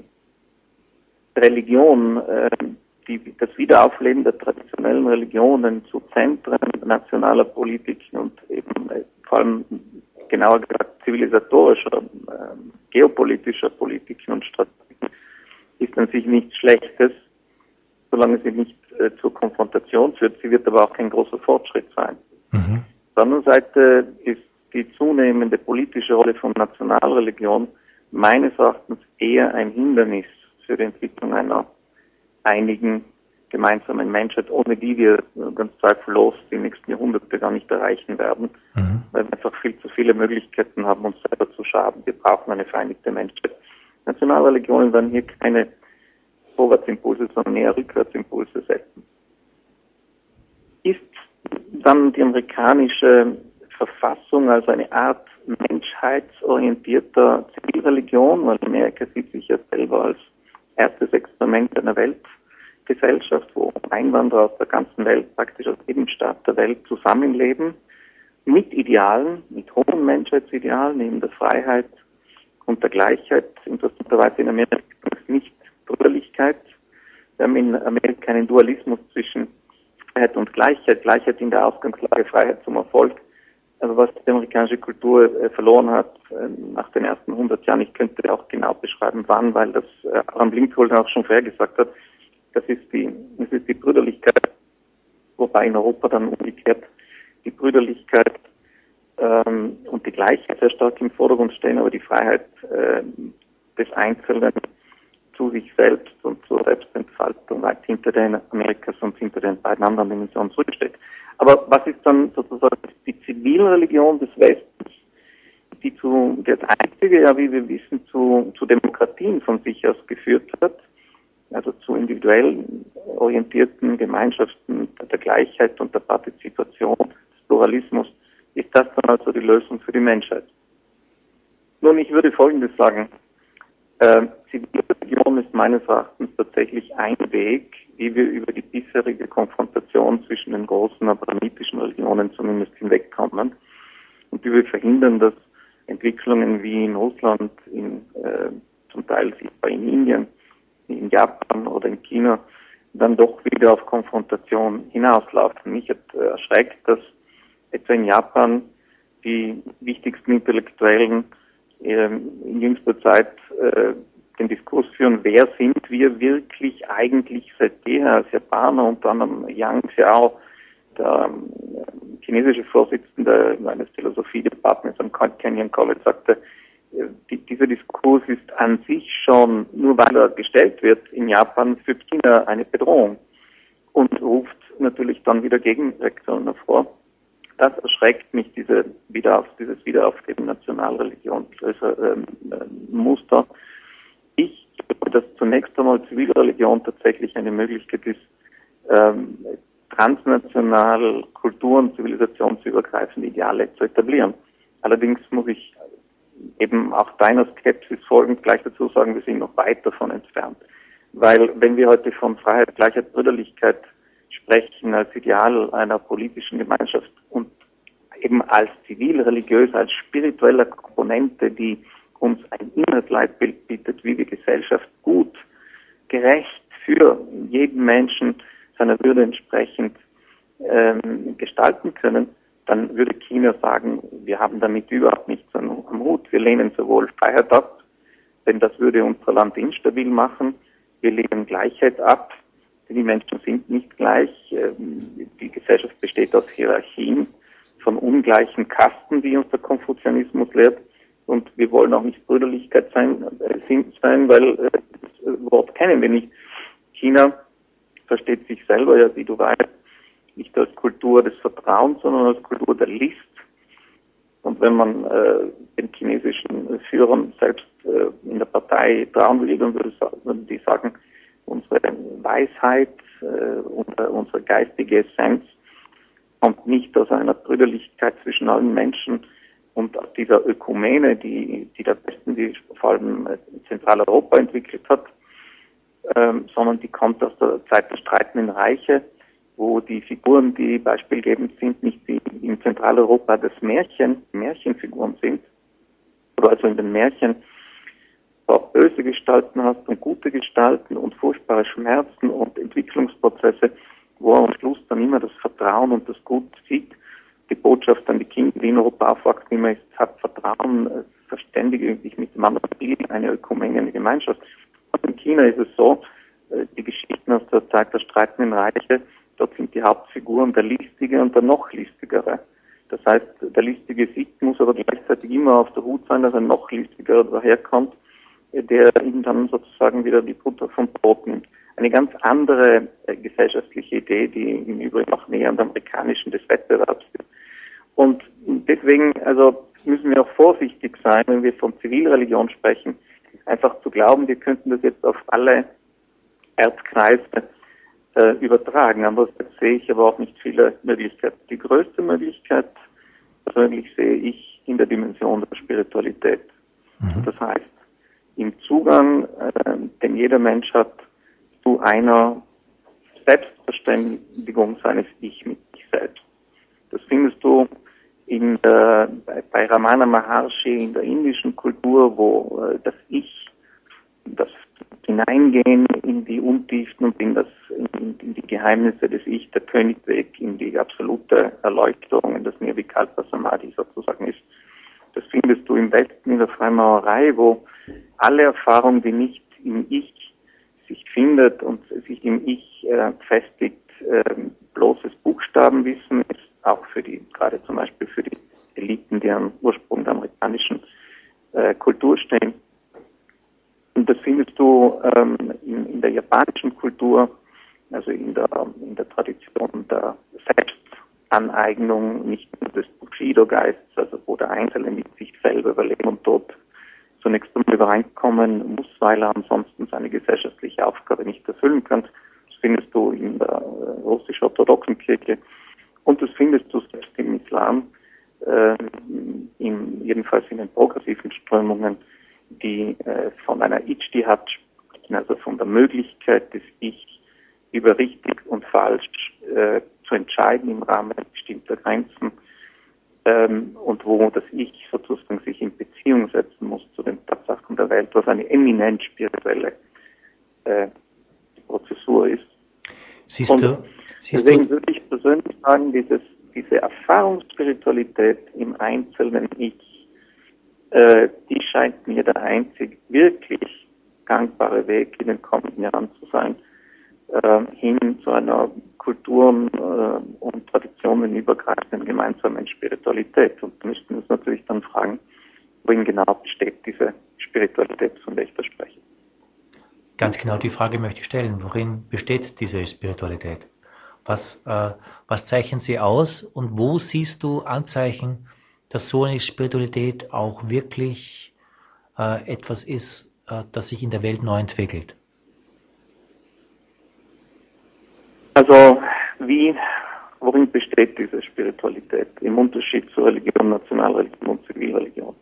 Religion, äh, die, das Wiederaufleben der traditionellen Religionen zu Zentren nationaler Politiken und eben äh, vor allem genauer gesagt zivilisatorischer, äh, geopolitischer Politiken und Strategien ist an sich nichts Schlechtes, solange sie nicht äh, zur Konfrontation führt. Sie wird aber auch kein großer Fortschritt sein. Mhm. Auf der anderen Seite ist die zunehmende politische Rolle von Nationalreligion meines Erachtens eher ein Hindernis für die Entwicklung einer einigen gemeinsamen Menschheit, ohne die wir ganz zweifellos die nächsten Jahrhunderte gar nicht erreichen werden, mhm. weil wir einfach viel zu viele Möglichkeiten haben, uns selber zu schaden. Wir brauchen eine vereinigte Menschheit. Nationalreligionen werden hier keine Vorwärtsimpulse, sondern eher Rückwärtsimpulse setzen. Ist dann die amerikanische Verfassung als eine Art menschheitsorientierter Zivilreligion, weil Amerika sieht sich ja selber als erstes Experiment einer Weltgesellschaft, wo Einwanderer aus der ganzen Welt, praktisch aus jedem Staat der Welt zusammenleben, mit Idealen, mit hohen Menschheitsidealen, neben der Freiheit und der Gleichheit. Interessanterweise in Amerika nicht Brüderlichkeit. Wir haben in Amerika einen Dualismus zwischen Freiheit und Gleichheit, Gleichheit in der Ausgangslage, Freiheit zum Erfolg. Also was die amerikanische Kultur äh, verloren hat äh, nach den ersten hundert Jahren, ich könnte auch genau beschreiben, wann, weil das äh, Abraham Lincoln auch schon vorher gesagt hat, das ist die, das ist die Brüderlichkeit, wobei in Europa dann umgekehrt die Brüderlichkeit ähm, und die Gleichheit sehr stark im Vordergrund stehen, aber die Freiheit äh, des Einzelnen zu sich selbst und zur Selbstentfaltung weit hinter den Amerikas und hinter den beiden anderen Dimensionen zurücksteht. Aber was ist dann sozusagen die Zivilreligion des Westens, die zu, das einzige, ja, wie wir wissen, zu, zu Demokratien von sich aus geführt hat, also zu individuell orientierten Gemeinschaften der Gleichheit und der Partizipation, des Pluralismus, ist das dann also die Lösung für die Menschheit? Nun, ich würde Folgendes sagen. Äh, Zivilreligion ist meines Erachtens tatsächlich ein Weg, wie wir über die bisherige Konfrontation zwischen den großen abrahamitischen Religionen zumindest hinwegkommen und wie wir verhindern, dass Entwicklungen wie in Russland, in, äh, zum Teil sichtbar in Indien, in Japan oder in China dann doch wieder auf Konfrontation hinauslaufen. Mich hat äh, erschreckt, dass etwa in Japan die wichtigsten Intellektuellen in jüngster Zeit äh, den Diskurs führen, wer sind wir wirklich eigentlich seit jeher als Japaner, unter anderem Yang Xiao, der äh, chinesische Vorsitzende eines Philosophiedepartments am Kenyon College, sagte, äh, die, dieser Diskurs ist an sich schon, nur weil er gestellt wird in Japan, für China eine Bedrohung und ruft natürlich dann wieder Gegenreaktionen hervor. Das erschreckt mich, diese Wiederauf, dieses Wiederaufleben nationalreligiöser ähm, äh, Muster. Ich glaube, dass zunächst einmal Zivilreligion tatsächlich eine Möglichkeit ist, ähm, transnational kulturen, zivilisationsübergreifende Ideale zu etablieren. Allerdings muss ich eben auch deiner Skepsis folgend gleich dazu sagen, wir sind noch weit davon entfernt. Weil wenn wir heute von Freiheit, Gleichheit, Brüderlichkeit sprechen als Ideal einer politischen Gemeinschaft und eben als zivilreligiös, als spiritueller Komponente, die uns ein inneres Leitbild bietet, wie wir Gesellschaft gut, gerecht für jeden Menschen seiner Würde entsprechend ähm, gestalten können, dann würde China sagen, wir haben damit überhaupt nichts am Hut. Wir lehnen sowohl Freiheit ab, denn das würde unser Land instabil machen. Wir lehnen Gleichheit ab, denn die Menschen sind nicht gleich. Die Gesellschaft besteht aus Hierarchien von ungleichen Kasten, wie uns der Konfuzianismus lehrt. Und wir wollen auch nicht Brüderlichkeit sein, äh, sein weil äh, das Wort kennen wir nicht. China versteht sich selber, ja, wie du weißt, nicht als Kultur des Vertrauens, sondern als Kultur der List. Und wenn man äh, den chinesischen Führern selbst äh, in der Partei trauen will, dann würde, würden die sagen, unsere Weisheit, äh, unsere, unsere geistige Essenz kommt nicht aus einer Brüderlichkeit zwischen allen Menschen und aus dieser Ökumene, die, die der Westen, die vor allem in Zentraleuropa entwickelt hat, ähm, sondern die kommt aus der Zeit der streitenden Reiche, wo die Figuren, die beispielgebend sind, nicht wie in Zentraleuropa das Märchen, Märchenfiguren sind, oder also in den Märchen auch böse Gestalten hast und gute Gestalten und furchtbare Schmerzen und Entwicklungsprozesse, wo am Schluss dann immer das Vertrauen und das Gut sieht. Die Botschaft an die Kinder, die in Europa aufwachsen, immer ist, hat Vertrauen, verständige dich mit dem anderen, eine Ökumene, eine Gemeinschaft. Und in China ist es so, die Geschichten aus der Zeit der streitenden Reiche, dort sind die Hauptfiguren der Listige und der noch Listigere. Das heißt, der listige Sieg muss aber gleichzeitig immer auf der Hut sein, dass ein noch listigerer daherkommt, der ihm dann sozusagen wieder die Butter vom Brot nimmt. Eine ganz andere äh, gesellschaftliche Idee, die im Übrigen auch näher an der amerikanischen des Wettbewerbs ist. Und deswegen, also müssen wir auch vorsichtig sein, wenn wir von Zivilreligion sprechen, einfach zu glauben, wir könnten das jetzt auf alle Erdkreise äh, übertragen. Andererseits sehe ich aber auch nicht viele Möglichkeiten. Die größte Möglichkeit persönlich sehe ich in der Dimension der Spiritualität. Mhm. Das heißt, im Zugang, äh, den jeder Mensch hat, zu einer Selbstverständigung seines Ich mit sich selbst. Das findest du in der, bei Ramana Maharshi in der indischen Kultur, wo äh, das Ich, das Hineingehen in die Untiefen und in, das, in, in die Geheimnisse des Ich, der Königweg, in die absolute Erleuchtung, in das Nirvikalpa Samadhi sozusagen ist. Das findest du im Westen in der Freimaurerei, wo alle Erfahrung, die nicht im Ich sich findet und sich im Ich äh, festigt, äh, bloßes Buchstabenwissen ist, auch für die, gerade zum Beispiel für die Eliten, die am Ursprung der amerikanischen äh, Kultur stehen. Und das findest du ähm, in, in der japanischen Kultur, also in der, in der Tradition der Selbstaneignung, nicht nur des Bushido-Geistes, also wo der Einzelne mit sich selber über Leben und Tod zunächst einmal übereinkommen muss, weil er ansonsten seine gesellschaftliche Aufgabe nicht erfüllen kann. Das findest du in der äh, russisch-orthodoxen Kirche und das findest du selbst im Islam, äh, in, jedenfalls in den progressiven Strömungen, die äh, von einer Ijtihad sprechen, also von der Möglichkeit des Ich über richtig und falsch äh, zu entscheiden im Rahmen bestimmter Grenzen, ähm, und wo das Ich sozusagen sich in Beziehung setzen muss zu den Tatsachen der Welt, was eine eminent spirituelle äh, Prozessur ist. Siehst und du? Siehst deswegen du? würde ich persönlich sagen, dieses, diese Erfahrungsspiritualität im einzelnen Ich, äh, die scheint mir der einzig wirklich gangbare Weg in den kommenden Jahren zu sein, äh, hin zu einer Kulturen äh, und Traditionen übergreifenden gemeinsamen Spiritualität. Und da müssten wir uns natürlich dann fragen, worin genau besteht diese Spiritualität, von der ich da spreche. Ganz genau die Frage möchte ich stellen. Worin besteht diese Spiritualität? Was, äh, was zeichnen sie aus und wo siehst du Anzeichen, dass so eine Spiritualität auch wirklich äh, etwas ist, äh, das sich in der Welt neu entwickelt? Also, wie, worin besteht diese Spiritualität im Unterschied zur Religion, Nationalreligion und Zivilreligion?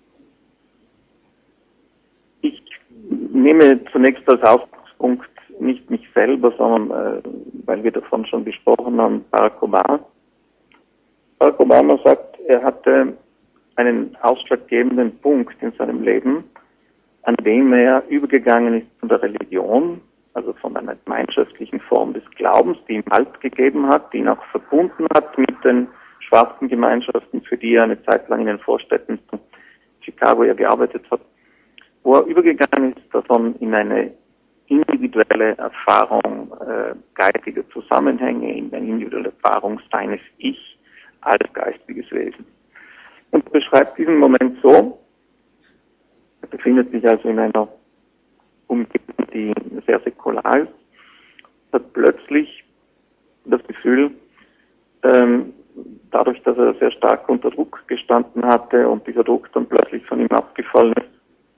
Ich nehme zunächst als Ausgangspunkt nicht mich selber, sondern, äh, weil wir davon schon gesprochen haben, Barack Obama. Barack Obama sagt, er hatte einen ausschlaggebenden Punkt in seinem Leben, an dem er übergegangen ist von der Religion, also von einer gemeinschaftlichen Form des Glaubens, die ihm Halt gegeben hat, die ihn auch verbunden hat mit den schwarzen Gemeinschaften, für die er eine Zeit lang in den Vorstädten von Chicago ja gearbeitet hat, wo er übergegangen ist davon in eine individuelle Erfahrung äh, geistiger Zusammenhänge, in eine individuelle Erfahrung seines Ich als geistiges Wesen. Und beschreibt diesen Moment so: Er befindet sich also in einer Umgebung, die sehr säkular ist, hat plötzlich das Gefühl, ähm, dadurch, dass er sehr stark unter Druck gestanden hatte und dieser Druck dann plötzlich von ihm abgefallen ist,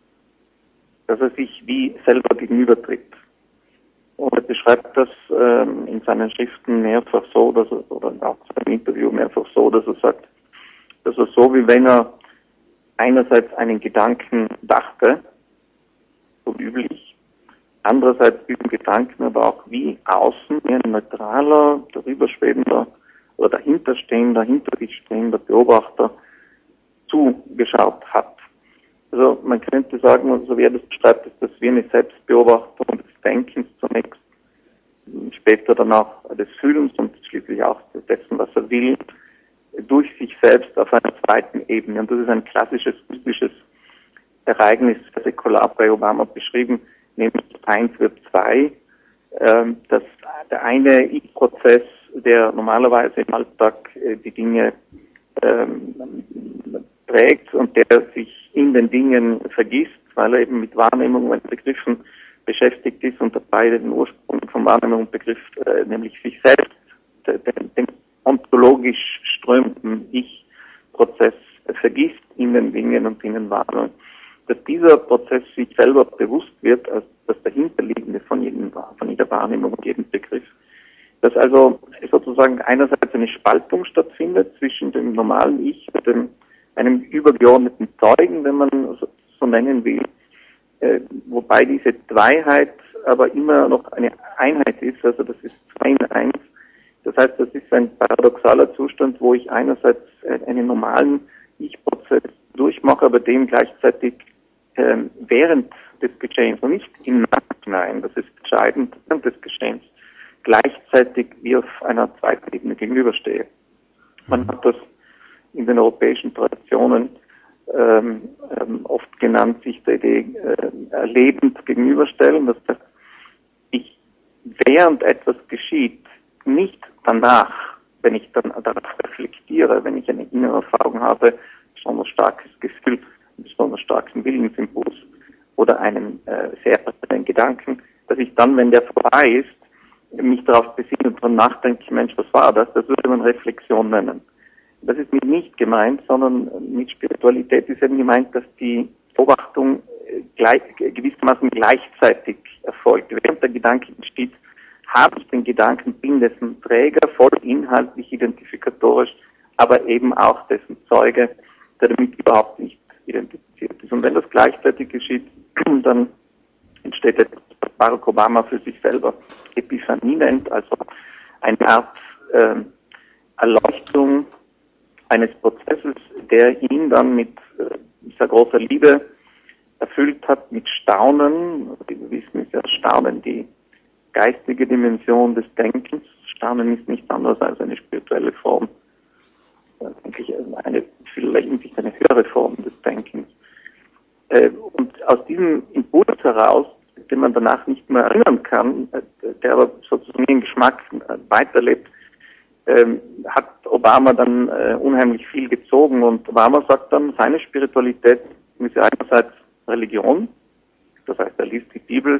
dass er sich wie selber gegenübertritt. Und er beschreibt das ähm, in seinen Schriften mehrfach so, dass er, oder auch in seinem Interview mehrfach so, dass er sagt, dass er so, wie wenn er einerseits einen Gedanken dachte, so üblich, andererseits diesen Gedanken aber auch wie außen, wie ein neutraler, darüber schwebender oder dahinterstehender, hinter sich stehender Beobachter zugeschaut hat. Also man könnte sagen, so wie er das beschreibt, ist das wie eine Selbstbeobachtung des Denkens zunächst, später dann auch des Fühlens und schließlich auch dessen, was er will, durch sich selbst auf einer zweiten Ebene. Und das ist ein klassisches, mystisches Ereignis, säkular bei Obama beschrieben, nämlich eins wird zwei, ähm, dass der eine Ich-Prozess, der normalerweise im Alltag äh, die Dinge ähm, prägt und der sich in den Dingen vergisst, weil er eben mit Wahrnehmung und Begriffen beschäftigt ist und dabei den Ursprung von Wahrnehmung und Begriff, äh, nämlich sich selbst, den, den ontologisch strömenden Ich-Prozess äh, vergisst in den Dingen und in den Wahrnehmungen. Dass dieser Prozess sich selber bewusst wird, als das dahinterliegende von, jedem, von jeder Wahrnehmung und jedem Begriff. Dass also sozusagen einerseits eine Spaltung stattfindet zwischen dem normalen Ich und dem, einem übergeordneten Zeugen, wenn man so, so nennen will, äh, wobei diese Zweiheit aber immer noch eine Einheit ist, also das ist zwei in eins. Das heißt, das ist ein paradoxaler Zustand, wo ich einerseits einen normalen Ich-Prozess durchmache, aber dem gleichzeitig äh, während des Geschehens und nicht im Nachhinein, das ist entscheidend, während des Geschehens, gleichzeitig wie auf einer zweiten Ebene gegenüberstehe. Man hat das in den europäischen Traditionen ähm, ähm, oft genannt, sich der Idee äh, erlebend gegenüberstellen. Das heißt, ich während etwas geschieht, nicht danach, wenn ich dann darauf reflektiere, wenn ich eine innere Erfahrung habe, ein besonders starkes Gefühl, einen besonders starken Willensimpuls oder einen äh, sehr einen Gedanken, dass ich dann, wenn der vorbei ist, mich darauf besinne und darüber nachdenke, Mensch, was war das? Das würde man Reflexion nennen. Das ist mit nicht gemeint, sondern mit Spiritualität ist eben gemeint, dass die Beobachtung gleich, gewissermaßen gleichzeitig erfolgt. Während der Gedanke entsteht, habe ich den Gedanken, bin dessen Träger, voll inhaltlich identifikatorisch, aber eben auch dessen Zeuge, der damit überhaupt nicht identifiziert ist. Und wenn das gleichzeitig geschieht, dann entsteht etwas, was Barack Obama für sich selber Epiphanie nennt, also eine Art äh, Erleuchtung eines Prozesses, der ihn dann mit äh, sehr großer Liebe erfüllt hat, mit Staunen. Wie wir wissen, ist ja Staunen die geistige Dimension des Denkens. Staunen ist nichts anderes als eine spirituelle Form, äh, eigentlich eine, vielleicht eine höhere Form des Denkens. Äh, und aus diesem Impuls heraus, den man danach nicht mehr erinnern kann, äh, der aber sozusagen den Geschmack äh, weiterlebt, ähm, hat Obama dann äh, unheimlich viel gezogen. Und Obama sagt dann, seine Spiritualität ist ja einerseits Religion, das heißt, er liest die Bibel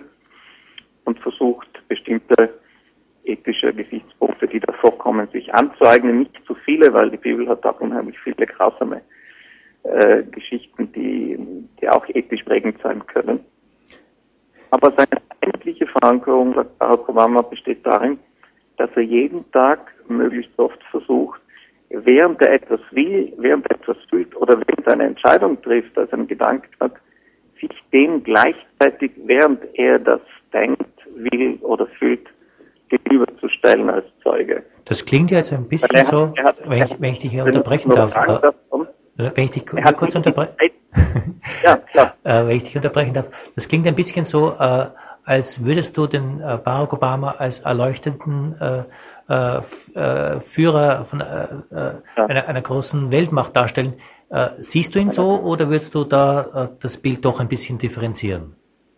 und versucht, bestimmte ethische Gesichtspunkte, die da vorkommen, sich anzueignen. Nicht zu viele, weil die Bibel hat auch unheimlich viele grausame äh, Geschichten, die, die auch ethisch prägend sein können. Aber seine eigentliche Verankerung, sagt Barack Obama, besteht darin, dass er jeden Tag möglichst oft versucht, während er etwas will, während er etwas fühlt oder während er eine Entscheidung trifft, also einen Gedanken hat, sich dem gleichzeitig, während er das denkt, will oder fühlt, gegenüberzustellen als Zeuge. Das klingt ja jetzt ein bisschen hat, so, hat, wenn, ich, wenn ich dich hier unterbrechen darf. Sagen, Wenn ich dich kurz unterbrechen ja, klar. äh, wenn ich dich unterbrechen darf, das klingt ein bisschen so, äh, als würdest du den äh, Barack Obama als erleuchtenden äh, äh, Führer von äh, ja. einer, einer großen Weltmacht darstellen. Äh, siehst du ihn so oder würdest du da äh, das Bild doch ein bisschen differenzieren?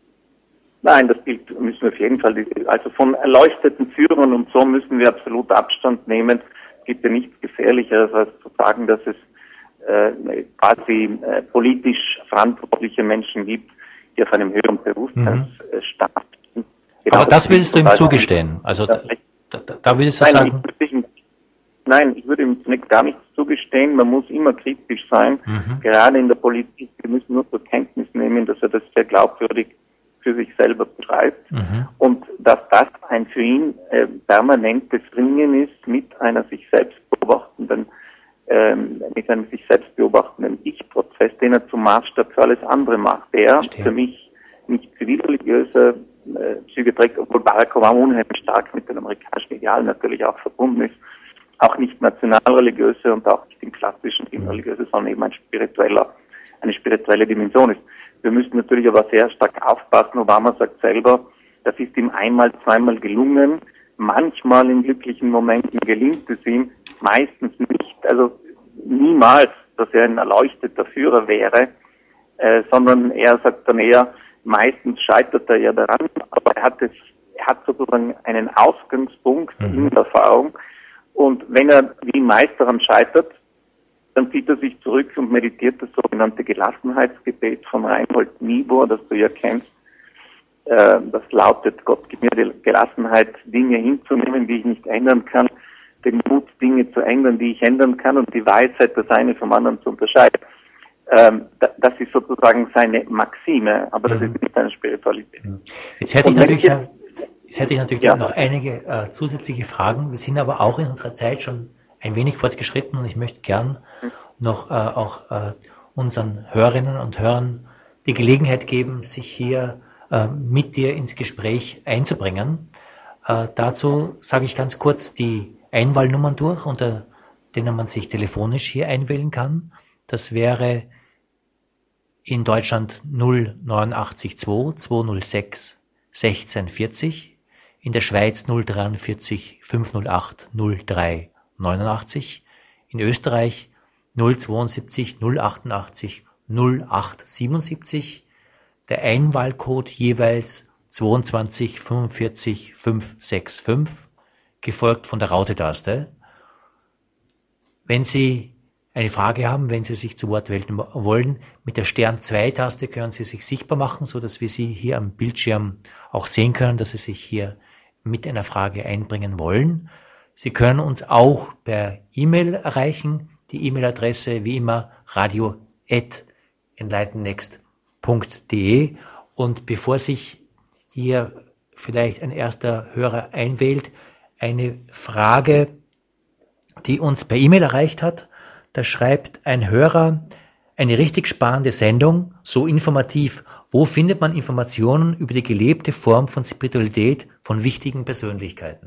Nein, das Bild müssen wir auf jeden Fall, also von erleuchteten Führern und so müssen wir absolut Abstand nehmen. Es gibt ja nichts Gefährlicheres, als zu sagen, dass es äh, quasi äh, politisch verantwortliche Menschen gibt, die auf einem höheren Bewusstseinsstand stehen. Mhm. Genau, aber das würdest du ihm zugestehen? Also da, da, da würdest du nein, sagen... Ich, ich, nein, ich würde ihm zunächst gar nichts zugestehen. Man muss immer kritisch sein, mhm. gerade in der Politik. Wir müssen nur zur Kenntnis nehmen, dass er das sehr glaubwürdig für sich selber betreibt mhm. und dass das ein für ihn äh, permanentes Ringen ist mit einer sich selbst beobachtenden, ähm, mit einem sich selbst beobachtenden Ich-Prozess, den er zum Maßstab für alles andere macht, der Verstehen. Für mich nicht zivilreligiöse äh, Züge trägt, obwohl Barack Obama unheimlich stark mit dem amerikanischen Ideal natürlich auch verbunden ist, auch nicht nationalreligiöse und auch nicht im klassischen Sinn religiöse, sondern eben ein spiritueller, eine spirituelle Dimension ist. Wir müssen natürlich aber sehr stark aufpassen. Obama sagt selber, das ist ihm einmal, zweimal gelungen. Manchmal in glücklichen Momenten gelingt es ihm, meistens nicht. Also niemals, dass er ein erleuchteter Führer wäre, äh, sondern er sagt dann eher, meistens scheitert er ja daran, aber er hat es, er hat sozusagen einen Ausgangspunkt mhm. in der Erfahrung. Und wenn er wie ein Meister daran scheitert, dann zieht er sich zurück und meditiert das sogenannte Gelassenheitsgebet von Reinhold Niebuhr, das du ja kennst. Äh, das lautet, Gott gib mir die Gelassenheit, Dinge hinzunehmen, die ich nicht ändern kann, den Mut, Dinge zu ändern, die ich ändern kann und die Weisheit, das eine vom anderen zu unterscheiden. Ähm, das ist sozusagen seine Maxime, aber das mhm. ist nicht seine Spiritualität. Jetzt hätte ich natürlich, ich jetzt, jetzt hätte ich natürlich ja. noch einige äh, zusätzliche Fragen. Wir sind aber auch in unserer Zeit schon ein wenig fortgeschritten und ich möchte gern noch äh, auch äh, unseren Hörerinnen und Hörern die Gelegenheit geben, sich hier äh, mit dir ins Gespräch einzubringen. Äh, dazu sage ich ganz kurz die Einwahlnummern durch, unter denen man sich telefonisch hier einwählen kann. Das wäre in Deutschland null neun acht zwei zwei null sechs sechzehn vierzig, in der Schweiz null vierundvierzig fünf null acht null drei neunundachtzig, in Österreich null zweiundsiebzig null achtundachtzig null acht siebenundsiebzig, der Einwahlcode jeweils zweiundzwanzig fünfundvierzig fünf sechs fünf, gefolgt von der Raute-Taste. Wenn Sie eine Frage haben, wenn Sie sich zu Wort melden wollen, mit der Stern zwei Taste können Sie sich sichtbar machen, so dass wir Sie hier am Bildschirm auch sehen können, dass Sie sich hier mit einer Frage einbringen wollen. Sie können uns auch per E-Mail erreichen. Die E-Mail-Adresse wie immer radio at enlightennext punkt de. Und bevor sich hier vielleicht ein erster Hörer einwählt, eine Frage, die uns per E-Mail erreicht hat. Da schreibt ein Hörer, eine richtig spannende Sendung, so informativ. Wo findet man Informationen über die gelebte Form von Spiritualität von wichtigen Persönlichkeiten?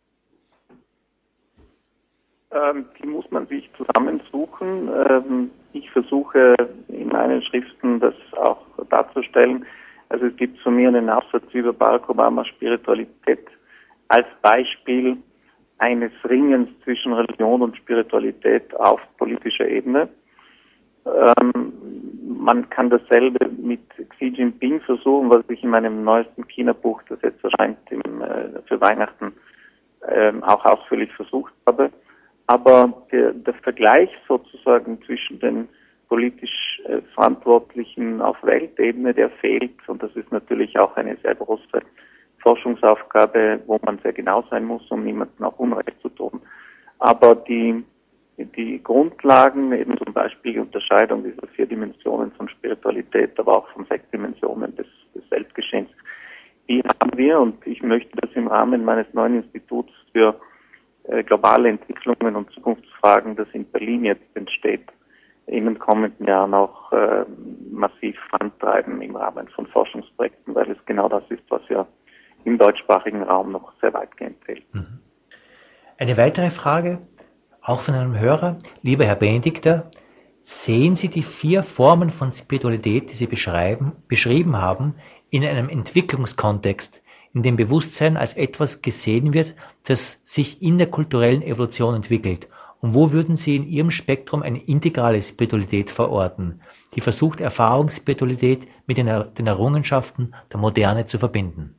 Ähm, die muss man sich zusammensuchen. Ähm, ich versuche in meinen Schriften das auch darzustellen. Also es gibt von mir einen Aufsatz über Barack Obamas Spiritualität als Beispiel eines Ringens zwischen Religion und Spiritualität auf politischer Ebene. Ähm, man kann dasselbe mit Xi Jinping versuchen, was ich in meinem neuesten China-Buch, das jetzt erscheint im, äh, für Weihnachten, ähm, auch ausführlich versucht habe. Aber der, der Vergleich sozusagen zwischen den politisch äh, Verantwortlichen auf Weltebene, der fehlt. Und das ist natürlich auch eine sehr große Forschungsaufgabe, wo man sehr genau sein muss, um niemandem auch Unrecht zu tun. Aber die, die Grundlagen, eben zum Beispiel die Unterscheidung dieser vier Dimensionen von Spiritualität, aber auch von sechs Dimensionen des, des Weltgeschehens, die haben wir, und ich möchte das im Rahmen meines neuen Instituts für äh, globale Entwicklungen und Zukunftsfragen, das in Berlin jetzt entsteht, in den kommenden Jahren auch äh, massiv vorantreiben im Rahmen von Forschungsprojekten, weil es genau das ist, was ja im deutschsprachigen Raum noch sehr weitgehend fehlt. Eine weitere Frage, auch von einem Hörer. Lieber Herr Benedikter, Sehen Sie die vier Formen von Spiritualität, die Sie beschreiben, beschrieben haben, in einem Entwicklungskontext, in dem Bewusstsein als etwas gesehen wird, das sich in der kulturellen Evolution entwickelt? Und wo würden Sie in Ihrem Spektrum eine integrale Spiritualität verorten, die versucht, Erfahrungsspiritualität mit den, Er- den Errungenschaften der Moderne zu verbinden?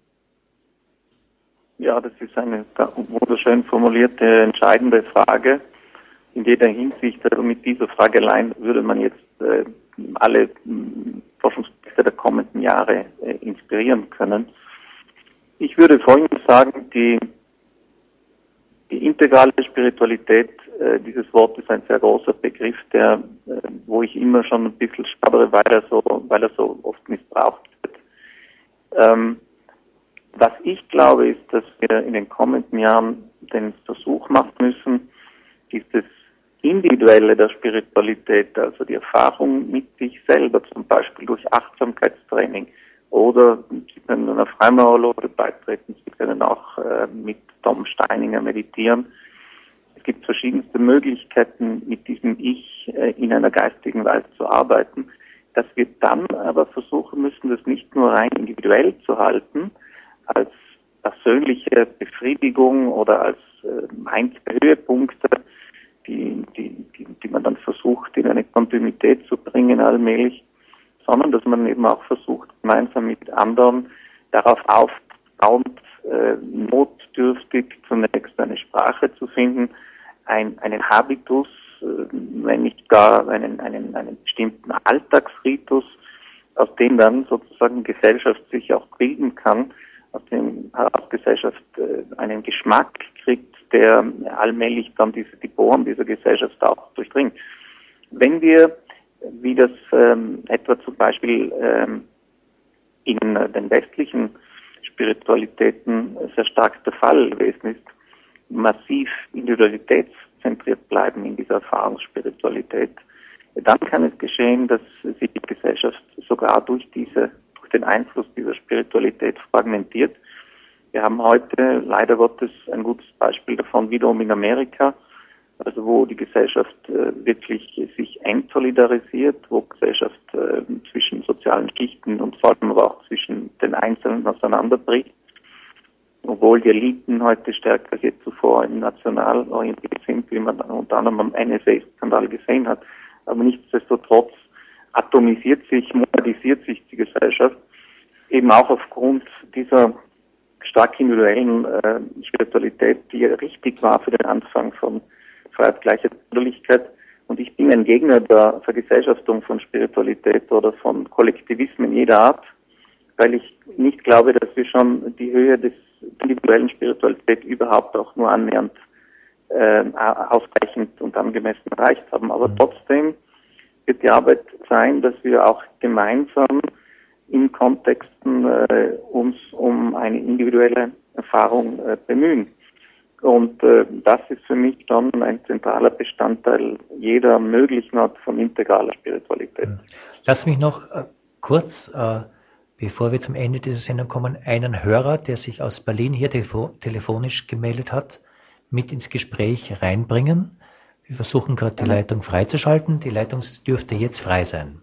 Ja, das ist eine wunderschön formulierte, entscheidende Frage. In jeder Hinsicht, also mit dieser Frage allein würde man jetzt äh, alle mh, Forschungsprojekte der kommenden Jahre äh, inspirieren können. Ich würde Folgendes sagen, die, die integrale Spiritualität, äh, dieses Wort ist ein sehr großer Begriff, der, äh, wo ich immer schon ein bisschen schaudere, weil er so, weil er so oft missbraucht wird. Ähm, was ich glaube, ist, dass wir in den kommenden Jahren den Versuch machen müssen, dieses Individuelle der Spiritualität, also die Erfahrung mit sich selber, zum Beispiel durch Achtsamkeitstraining, oder Sie können einer Freimaurerlose beitreten, Sie können auch äh, mit Tom Steininger meditieren. Es gibt verschiedenste Möglichkeiten, mit diesem Ich äh, in einer geistigen Weise zu arbeiten, dass wir dann aber versuchen müssen, das nicht nur rein individuell zu halten, als persönliche Befriedigung oder als äh, einzelne Höhepunkte, die, die, die, die man dann versucht, in eine Kontinuität zu bringen allmählich, sondern dass man eben auch versucht, gemeinsam mit anderen darauf aufbauend, äh, notdürftig zunächst eine Sprache zu finden, ein, einen Habitus, äh, wenn nicht gar einen, einen, einen bestimmten Alltagsritus, aus dem dann sozusagen Gesellschaft sich auch bilden kann, aus dem heraus Gesellschaft äh, einen Geschmack kriegt, der allmählich dann diese, die Poren dieser Gesellschaft auch durchdringt. Wenn wir, wie das ähm, etwa zum Beispiel ähm, in äh, den westlichen Spiritualitäten sehr stark der Fall gewesen ist, massiv individualitätszentriert bleiben in dieser Erfahrungsspiritualität, dann kann es geschehen, dass sich die Gesellschaft sogar durch diese, durch den Einfluss dieser Spiritualität fragmentiert. Wir haben heute leider Gottes ein gutes Beispiel davon wiederum in Amerika, also wo die Gesellschaft äh, wirklich sich entsolidarisiert, wo Gesellschaft äh, zwischen sozialen Schichten und vor allem aber auch zwischen den Einzelnen auseinanderbricht, obwohl die Eliten heute stärker als je zuvor national orientiert sind, wie man unter anderem am N S A-Skandal gesehen hat. Aber nichtsdestotrotz atomisiert sich, modernisiert sich die Gesellschaft, eben auch aufgrund dieser stark individuellen äh, Spiritualität, die richtig war für den Anfang von Freiheit, Gleichheit, Brüderlichkeit. Und ich bin ein Gegner der Vergesellschaftung von Spiritualität oder von Kollektivismen jeder Art, weil ich nicht glaube, dass wir schon die Höhe des individuellen Spiritualität überhaupt auch nur annähernd äh, ausreichend und angemessen erreicht haben. Aber trotzdem wird die Arbeit sein, dass wir auch gemeinsam in Kontexten äh, uns um eine individuelle Erfahrung äh, bemühen. Und äh, das ist für mich schon ein zentraler Bestandteil jeder möglichen Art von integraler Spiritualität. Lass mich noch äh, kurz, äh, bevor wir zum Ende dieser Sendung kommen, einen Hörer, der sich aus Berlin hier telefo- telefonisch gemeldet hat, mit ins Gespräch reinbringen. Wir versuchen gerade die Leitung freizuschalten. Die Leitung dürfte jetzt frei sein.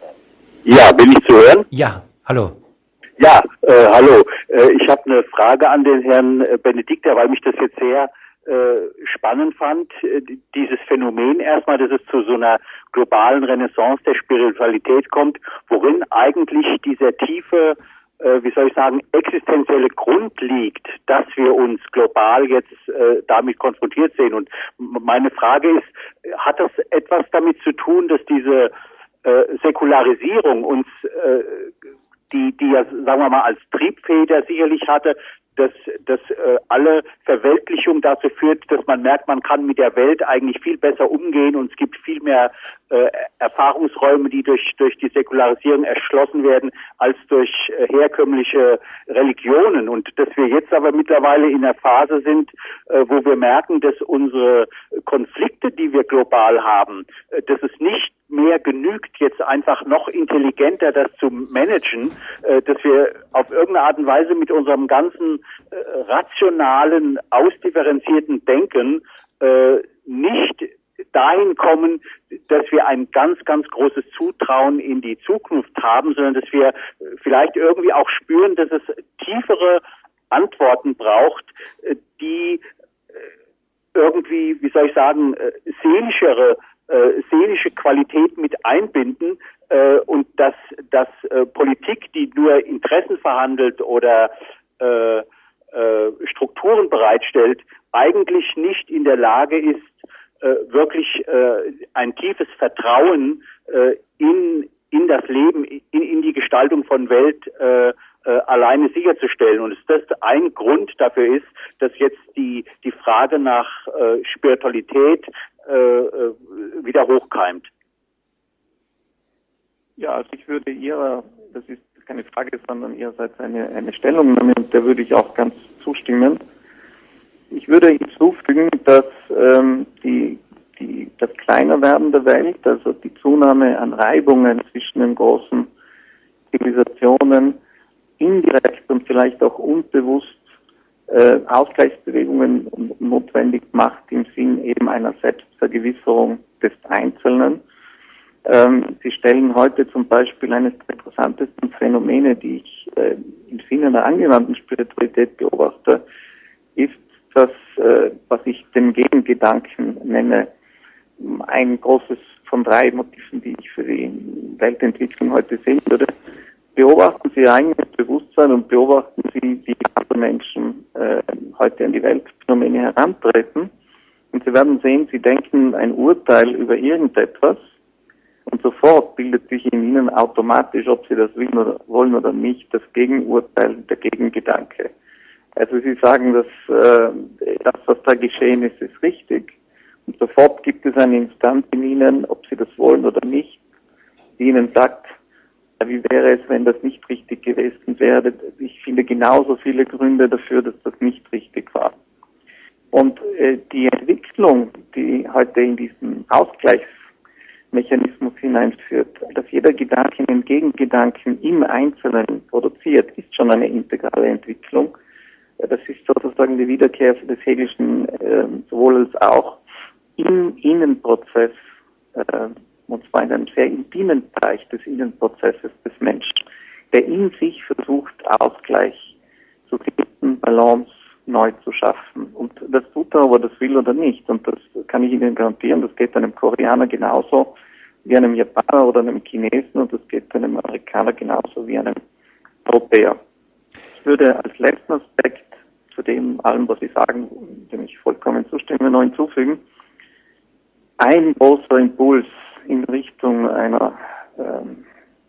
Ja, bin ich zu hören? Ja, hallo. Ja, äh, hallo. Äh, ich habe eine Frage an den Herrn Benedikter, weil mich das jetzt sehr äh, spannend fand. Äh, dieses Phänomen erstmal, dass es zu so einer globalen Renaissance der Spiritualität kommt, worin eigentlich dieser tiefe, äh, wie soll ich sagen, existenzielle Grund liegt, dass wir uns global jetzt äh, damit konfrontiert sehen. Und meine Frage ist, hat das etwas damit zu tun, dass diese äh, Säkularisierung uns äh, die, die ja, sagen wir mal, als Triebfeder sicherlich hatte, dass, dass äh, alle Verweltlichung dazu führt, dass man merkt, man kann mit der Welt eigentlich viel besser umgehen und es gibt viel mehr äh, Erfahrungsräume, die durch durch die Säkularisierung erschlossen werden, als durch äh, herkömmliche Religionen. Und dass wir jetzt aber mittlerweile in einer Phase sind, äh, wo wir merken, dass unsere Konflikte, die wir global haben, äh, dass es nicht mehr genügt, jetzt einfach noch intelligenter das zu managen, äh, dass wir auf irgendeine Art und Weise mit unserem ganzen äh, rationalen, ausdifferenzierten Denken äh, nicht dahin kommen, dass wir ein ganz, ganz großes Zutrauen in die Zukunft haben, sondern dass wir vielleicht irgendwie auch spüren, dass es tiefere Antworten braucht, die irgendwie, wie soll ich sagen, seelischere, seelische Qualität mit einbinden, und dass, dass Politik, die nur Interessen verhandelt oder äh, äh, Strukturen bereitstellt, eigentlich nicht in der Lage ist, äh, wirklich äh, ein tiefes Vertrauen äh, in in das Leben, in, in die Gestaltung von Welt äh, äh, alleine sicherzustellen. Und dass das ein Grund dafür ist, dass jetzt die die Frage nach äh, Spiritualität äh, äh, wieder hochkeimt. Ja, also ich würde Ihrer, das ist keine Frage, sondern Ihrerseits eine, eine Stellungnahme, und der würde ich auch ganz zustimmen. Ich würde hinzufügen, dass ähm, die, die, das Kleinerwerden der Welt, also die Zunahme an Reibungen zwischen den großen Zivilisationen, indirekt und vielleicht auch unbewusst äh, Ausgleichsbewegungen notwendig macht im Sinn eben einer Selbstvergewisserung des Einzelnen. Sie stellen heute zum Beispiel eines der interessantesten Phänomene, die ich äh, im Sinne der angewandten Spiritualität beobachte, ist das, äh, was ich den Gegengedanken nenne. Ein großes von drei Motiven, die ich für die Weltentwicklung heute sehen würde. Beobachten Sie Ihr eigenes Bewusstsein und beobachten Sie, wie andere Menschen äh, heute an die Weltphänomene herantreten. Und Sie werden sehen, Sie denken ein Urteil über irgendetwas, und sofort bildet sich in Ihnen automatisch, ob Sie das wollen oder, wollen oder nicht, das Gegenurteil, der Gegengedanke. Also Sie sagen, dass äh, das, was da geschehen ist, ist richtig. Und sofort gibt es eine Instanz in Ihnen, ob Sie das wollen oder nicht, die Ihnen sagt, wie wäre es, wenn das nicht richtig gewesen wäre. Ich finde genauso viele Gründe dafür, dass das nicht richtig war. Und äh, die Entwicklung, die heute in diesem Ausgleichsmechanismus hineinführt, dass jeder Gedanke einen Gegengedanken im Einzelnen produziert, ist schon eine integrale Entwicklung. Das ist sozusagen die Wiederkehr des Hegelischen äh, sowohl als auch im Innenprozess, äh, und zwar in einem sehr intimen Bereich des Innenprozesses des Menschen, der in sich versucht, Ausgleich zu finden, Balance neu zu schaffen. Und das tut er, ob er das will oder nicht. Und das kann ich Ihnen garantieren, das geht einem Koreaner genauso wie einem Japaner oder einem Chinesen, und das geht einem Amerikaner genauso wie einem Europäer. Ich würde als letzten Aspekt zu dem allem, was Sie sagen, dem ich vollkommen zustimme, noch hinzufügen: Ein großer Impuls in Richtung einer ähm,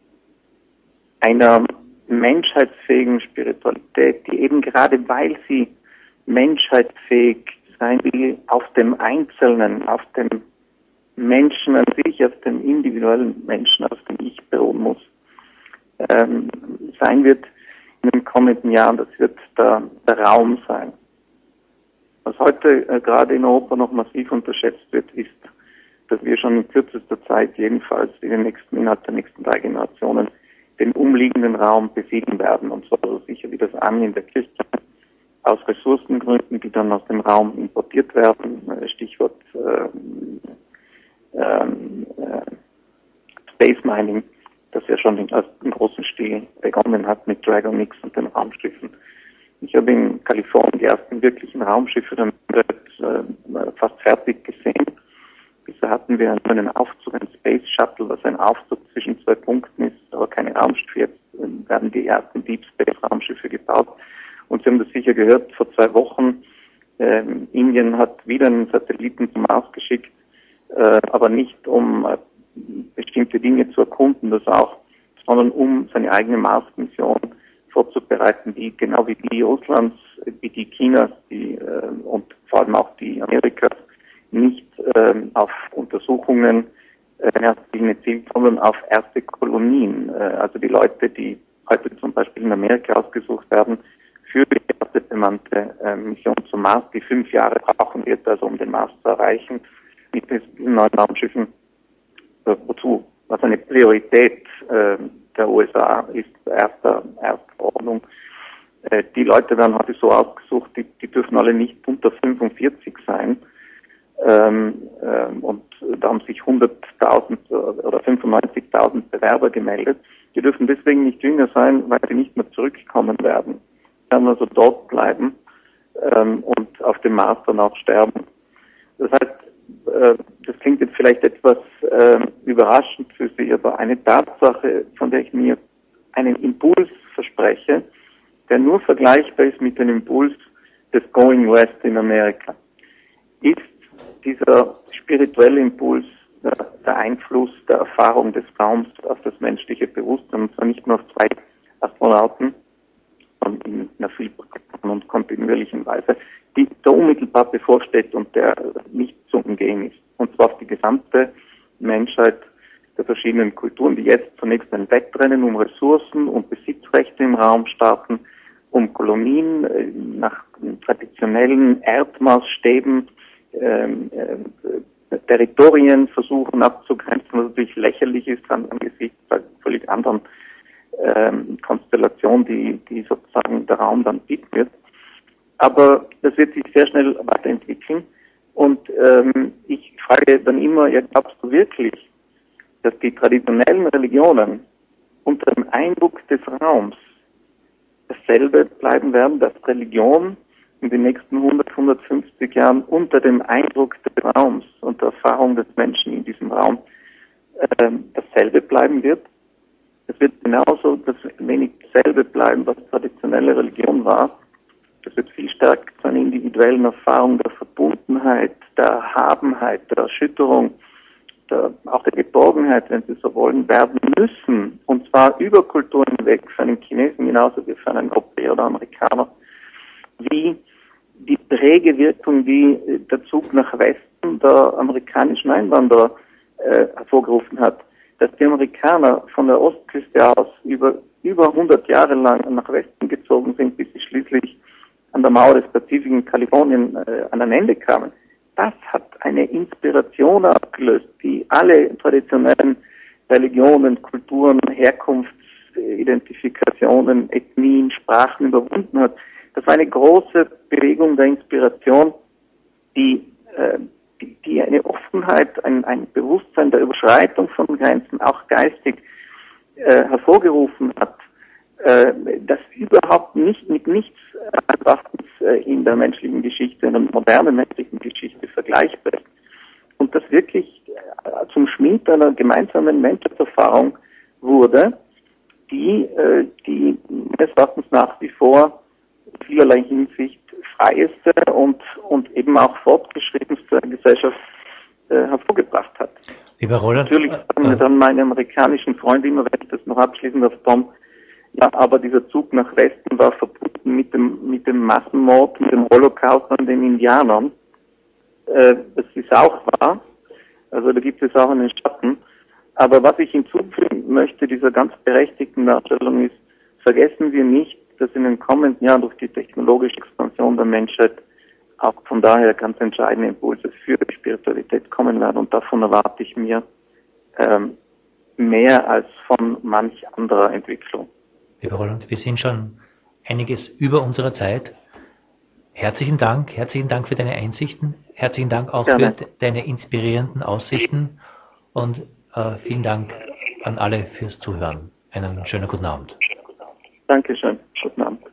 einer menschheitsfähigen Spiritualität, die eben gerade weil sie menschheitsfähig sein will, auf dem Einzelnen, auf dem Menschen an sich, auf dem individuellen Menschen, auf dem Ich beruhen muss, ähm, sein wird in den kommenden Jahren. Das wird der, der Raum sein. Was heute äh, gerade in Europa noch massiv unterschätzt wird, ist, dass wir schon in kürzester Zeit, jedenfalls in den nächsten, innerhalb der nächsten drei Generationen, den umliegenden Raum besiedeln werden. Und zwar so sicher wie das Amen in der Kirche, aus Ressourcengründen, die dann aus dem Raum importiert werden. Stichwort ähm, ähm, äh, Space Mining, das ja schon in, im großen Stil begonnen hat mit Dragon X und den Raumschiffen. Ich habe in Kalifornien die ersten wirklichen Raumschiffe dann äh, fast fertig gesehen. Bisher hatten wir einen Aufzug, einen Space Shuttle, was ein Aufzug zwischen zwei Punkten ist, aber keine Raumschiffe. Jetzt werden die ersten Deep Space Raumschiffe gebaut. Und Sie haben das sicher gehört, vor zwei Wochen, ähm, Indien hat wieder einen Satelliten zum Mars geschickt, äh, aber nicht um äh, bestimmte Dinge zu erkunden, das auch, sondern um seine eigene Mars-Mission vorzubereiten, die genau wie die Russlands, wie die Chinas, die äh, und vor allem auch die Amerikas nicht äh, auf Untersuchungen äh, in erster Linie zielt, sondern auf erste Kolonien. Äh, also die Leute, die heute zum Beispiel in Amerika ausgesucht werden, für die erste bemannte äh, Mission zum Mars, die fünf Jahre brauchen wird, also um den Mars zu erreichen, mit diesen neuen Raumschiffen, äh, wozu, was eine Priorität äh, der U S A ist, erster, erster Ordnung. Äh, die Leute werden heute so ausgesucht, die, die dürfen alle nicht unter fünfundvierzig sein. Ähm, ähm, und hunderttausend oder fünfundneunzigtausend Bewerber gemeldet. Die dürfen deswegen nicht jünger sein, weil sie nicht mehr zurückkommen werden. Sie werden also dort bleiben ähm, und auf dem Mars dann auch sterben. Das heißt, äh, das klingt jetzt vielleicht etwas äh, überraschend für Sie, aber eine Tatsache, von der ich mir einen Impuls verspreche, der nur vergleichbar ist mit dem Impuls des Going West in Amerika, ist dieser spirituelle Impuls, der, der Einfluss der Erfahrung des Raums auf das menschliche Bewusstsein, und zwar nicht nur auf zwei Astronauten, sondern in einer viel und kontinuierlichen Weise, die da unmittelbar bevorsteht und der nicht zu umgehen ist. Und zwar auf die gesamte Menschheit der verschiedenen Kulturen, die jetzt zunächst ein Wettrennen um Ressourcen und Besitzrechte im Raum starten, um Kolonien äh, nach traditionellen Erdmaßstäben ähm, äh, Territorien versuchen abzugrenzen, was natürlich lächerlich ist angesichts einer völlig anderen ähm, Konstellation, die, die sozusagen der Raum dann bieten wird. Aber das wird sich sehr schnell weiterentwickeln. Und ähm, ich frage dann immer, ja, glaubst du wirklich, dass die traditionellen Religionen unter dem Eindruck des Raums dasselbe bleiben werden, dass Religion in den nächsten hundert, hundertfünfzig Jahren unter dem Eindruck des Raums und der Erfahrung des Menschen in diesem Raum äh, dasselbe bleiben wird? Es wird genauso das wenig dasselbe bleiben, was traditionelle Religion war. Es wird viel stärker zu einer individuellen Erfahrung der Verbundenheit, der Erhabenheit, der Erschütterung, der, auch der Geborgenheit, wenn Sie so wollen, werden müssen. Und zwar über Kulturen hinweg, für einen Chinesen genauso wie für einen Europäer oder Amerikaner, wie die Prägewirkung, die der Zug nach Westen der amerikanischen Einwanderer äh, hervorgerufen hat. Dass die Amerikaner von der Ostküste aus über über hundert Jahre lang nach Westen gezogen sind, bis sie schließlich an der Mauer des Pazifik in Kalifornien äh, an ein Ende kamen. Das hat eine Inspiration abgelöst, die alle traditionellen Religionen, Kulturen, Herkunftsidentifikationen, Ethnien, Sprachen überwunden hat. Das war eine große Bewegung der Inspiration, die, äh, die, die eine Offenheit, ein, ein Bewusstsein der Überschreitung von Grenzen, auch geistig, äh, hervorgerufen hat, äh, das überhaupt nicht mit nichts äh, in der menschlichen Geschichte, in der modernen menschlichen Geschichte vergleichbar ist. Und das wirklich äh, zum Schmied einer gemeinsamen Menschheitserfahrung wurde, die, äh, die meines Erachtens nach wie vor in vielerlei Hinsicht freieste und, und eben auch fortgeschrittenste Gesellschaft äh, hervorgebracht hat. Lieber Roland, Natürlich sagen mir dann meine amerikanischen Freunde immer, wenn ich das noch abschließend auf Tom, ja, aber dieser Zug nach Westen war verbunden mit dem, mit dem Massenmord, mit dem Holocaust an den Indianern. Äh, das ist auch wahr. Also da gibt es auch einen Schatten. Aber was ich hinzufügen möchte, dieser ganz berechtigten Darstellung ist, vergessen wir nicht, dass in den kommenden Jahren durch die technologische Expansion der Menschheit auch von daher ganz entscheidende Impulse für die Spiritualität kommen werden. Und davon erwarte ich mir ähm, mehr als von manch anderer Entwicklung. Lieber Roland, wir sind schon einiges über unserer Zeit. Herzlichen Dank, herzlichen Dank für deine Einsichten, herzlichen Dank auch Gerne. für deine inspirierenden Aussichten und äh, vielen Dank an alle fürs Zuhören. Einen schönen guten Abend. Dankeschön, guten Abend.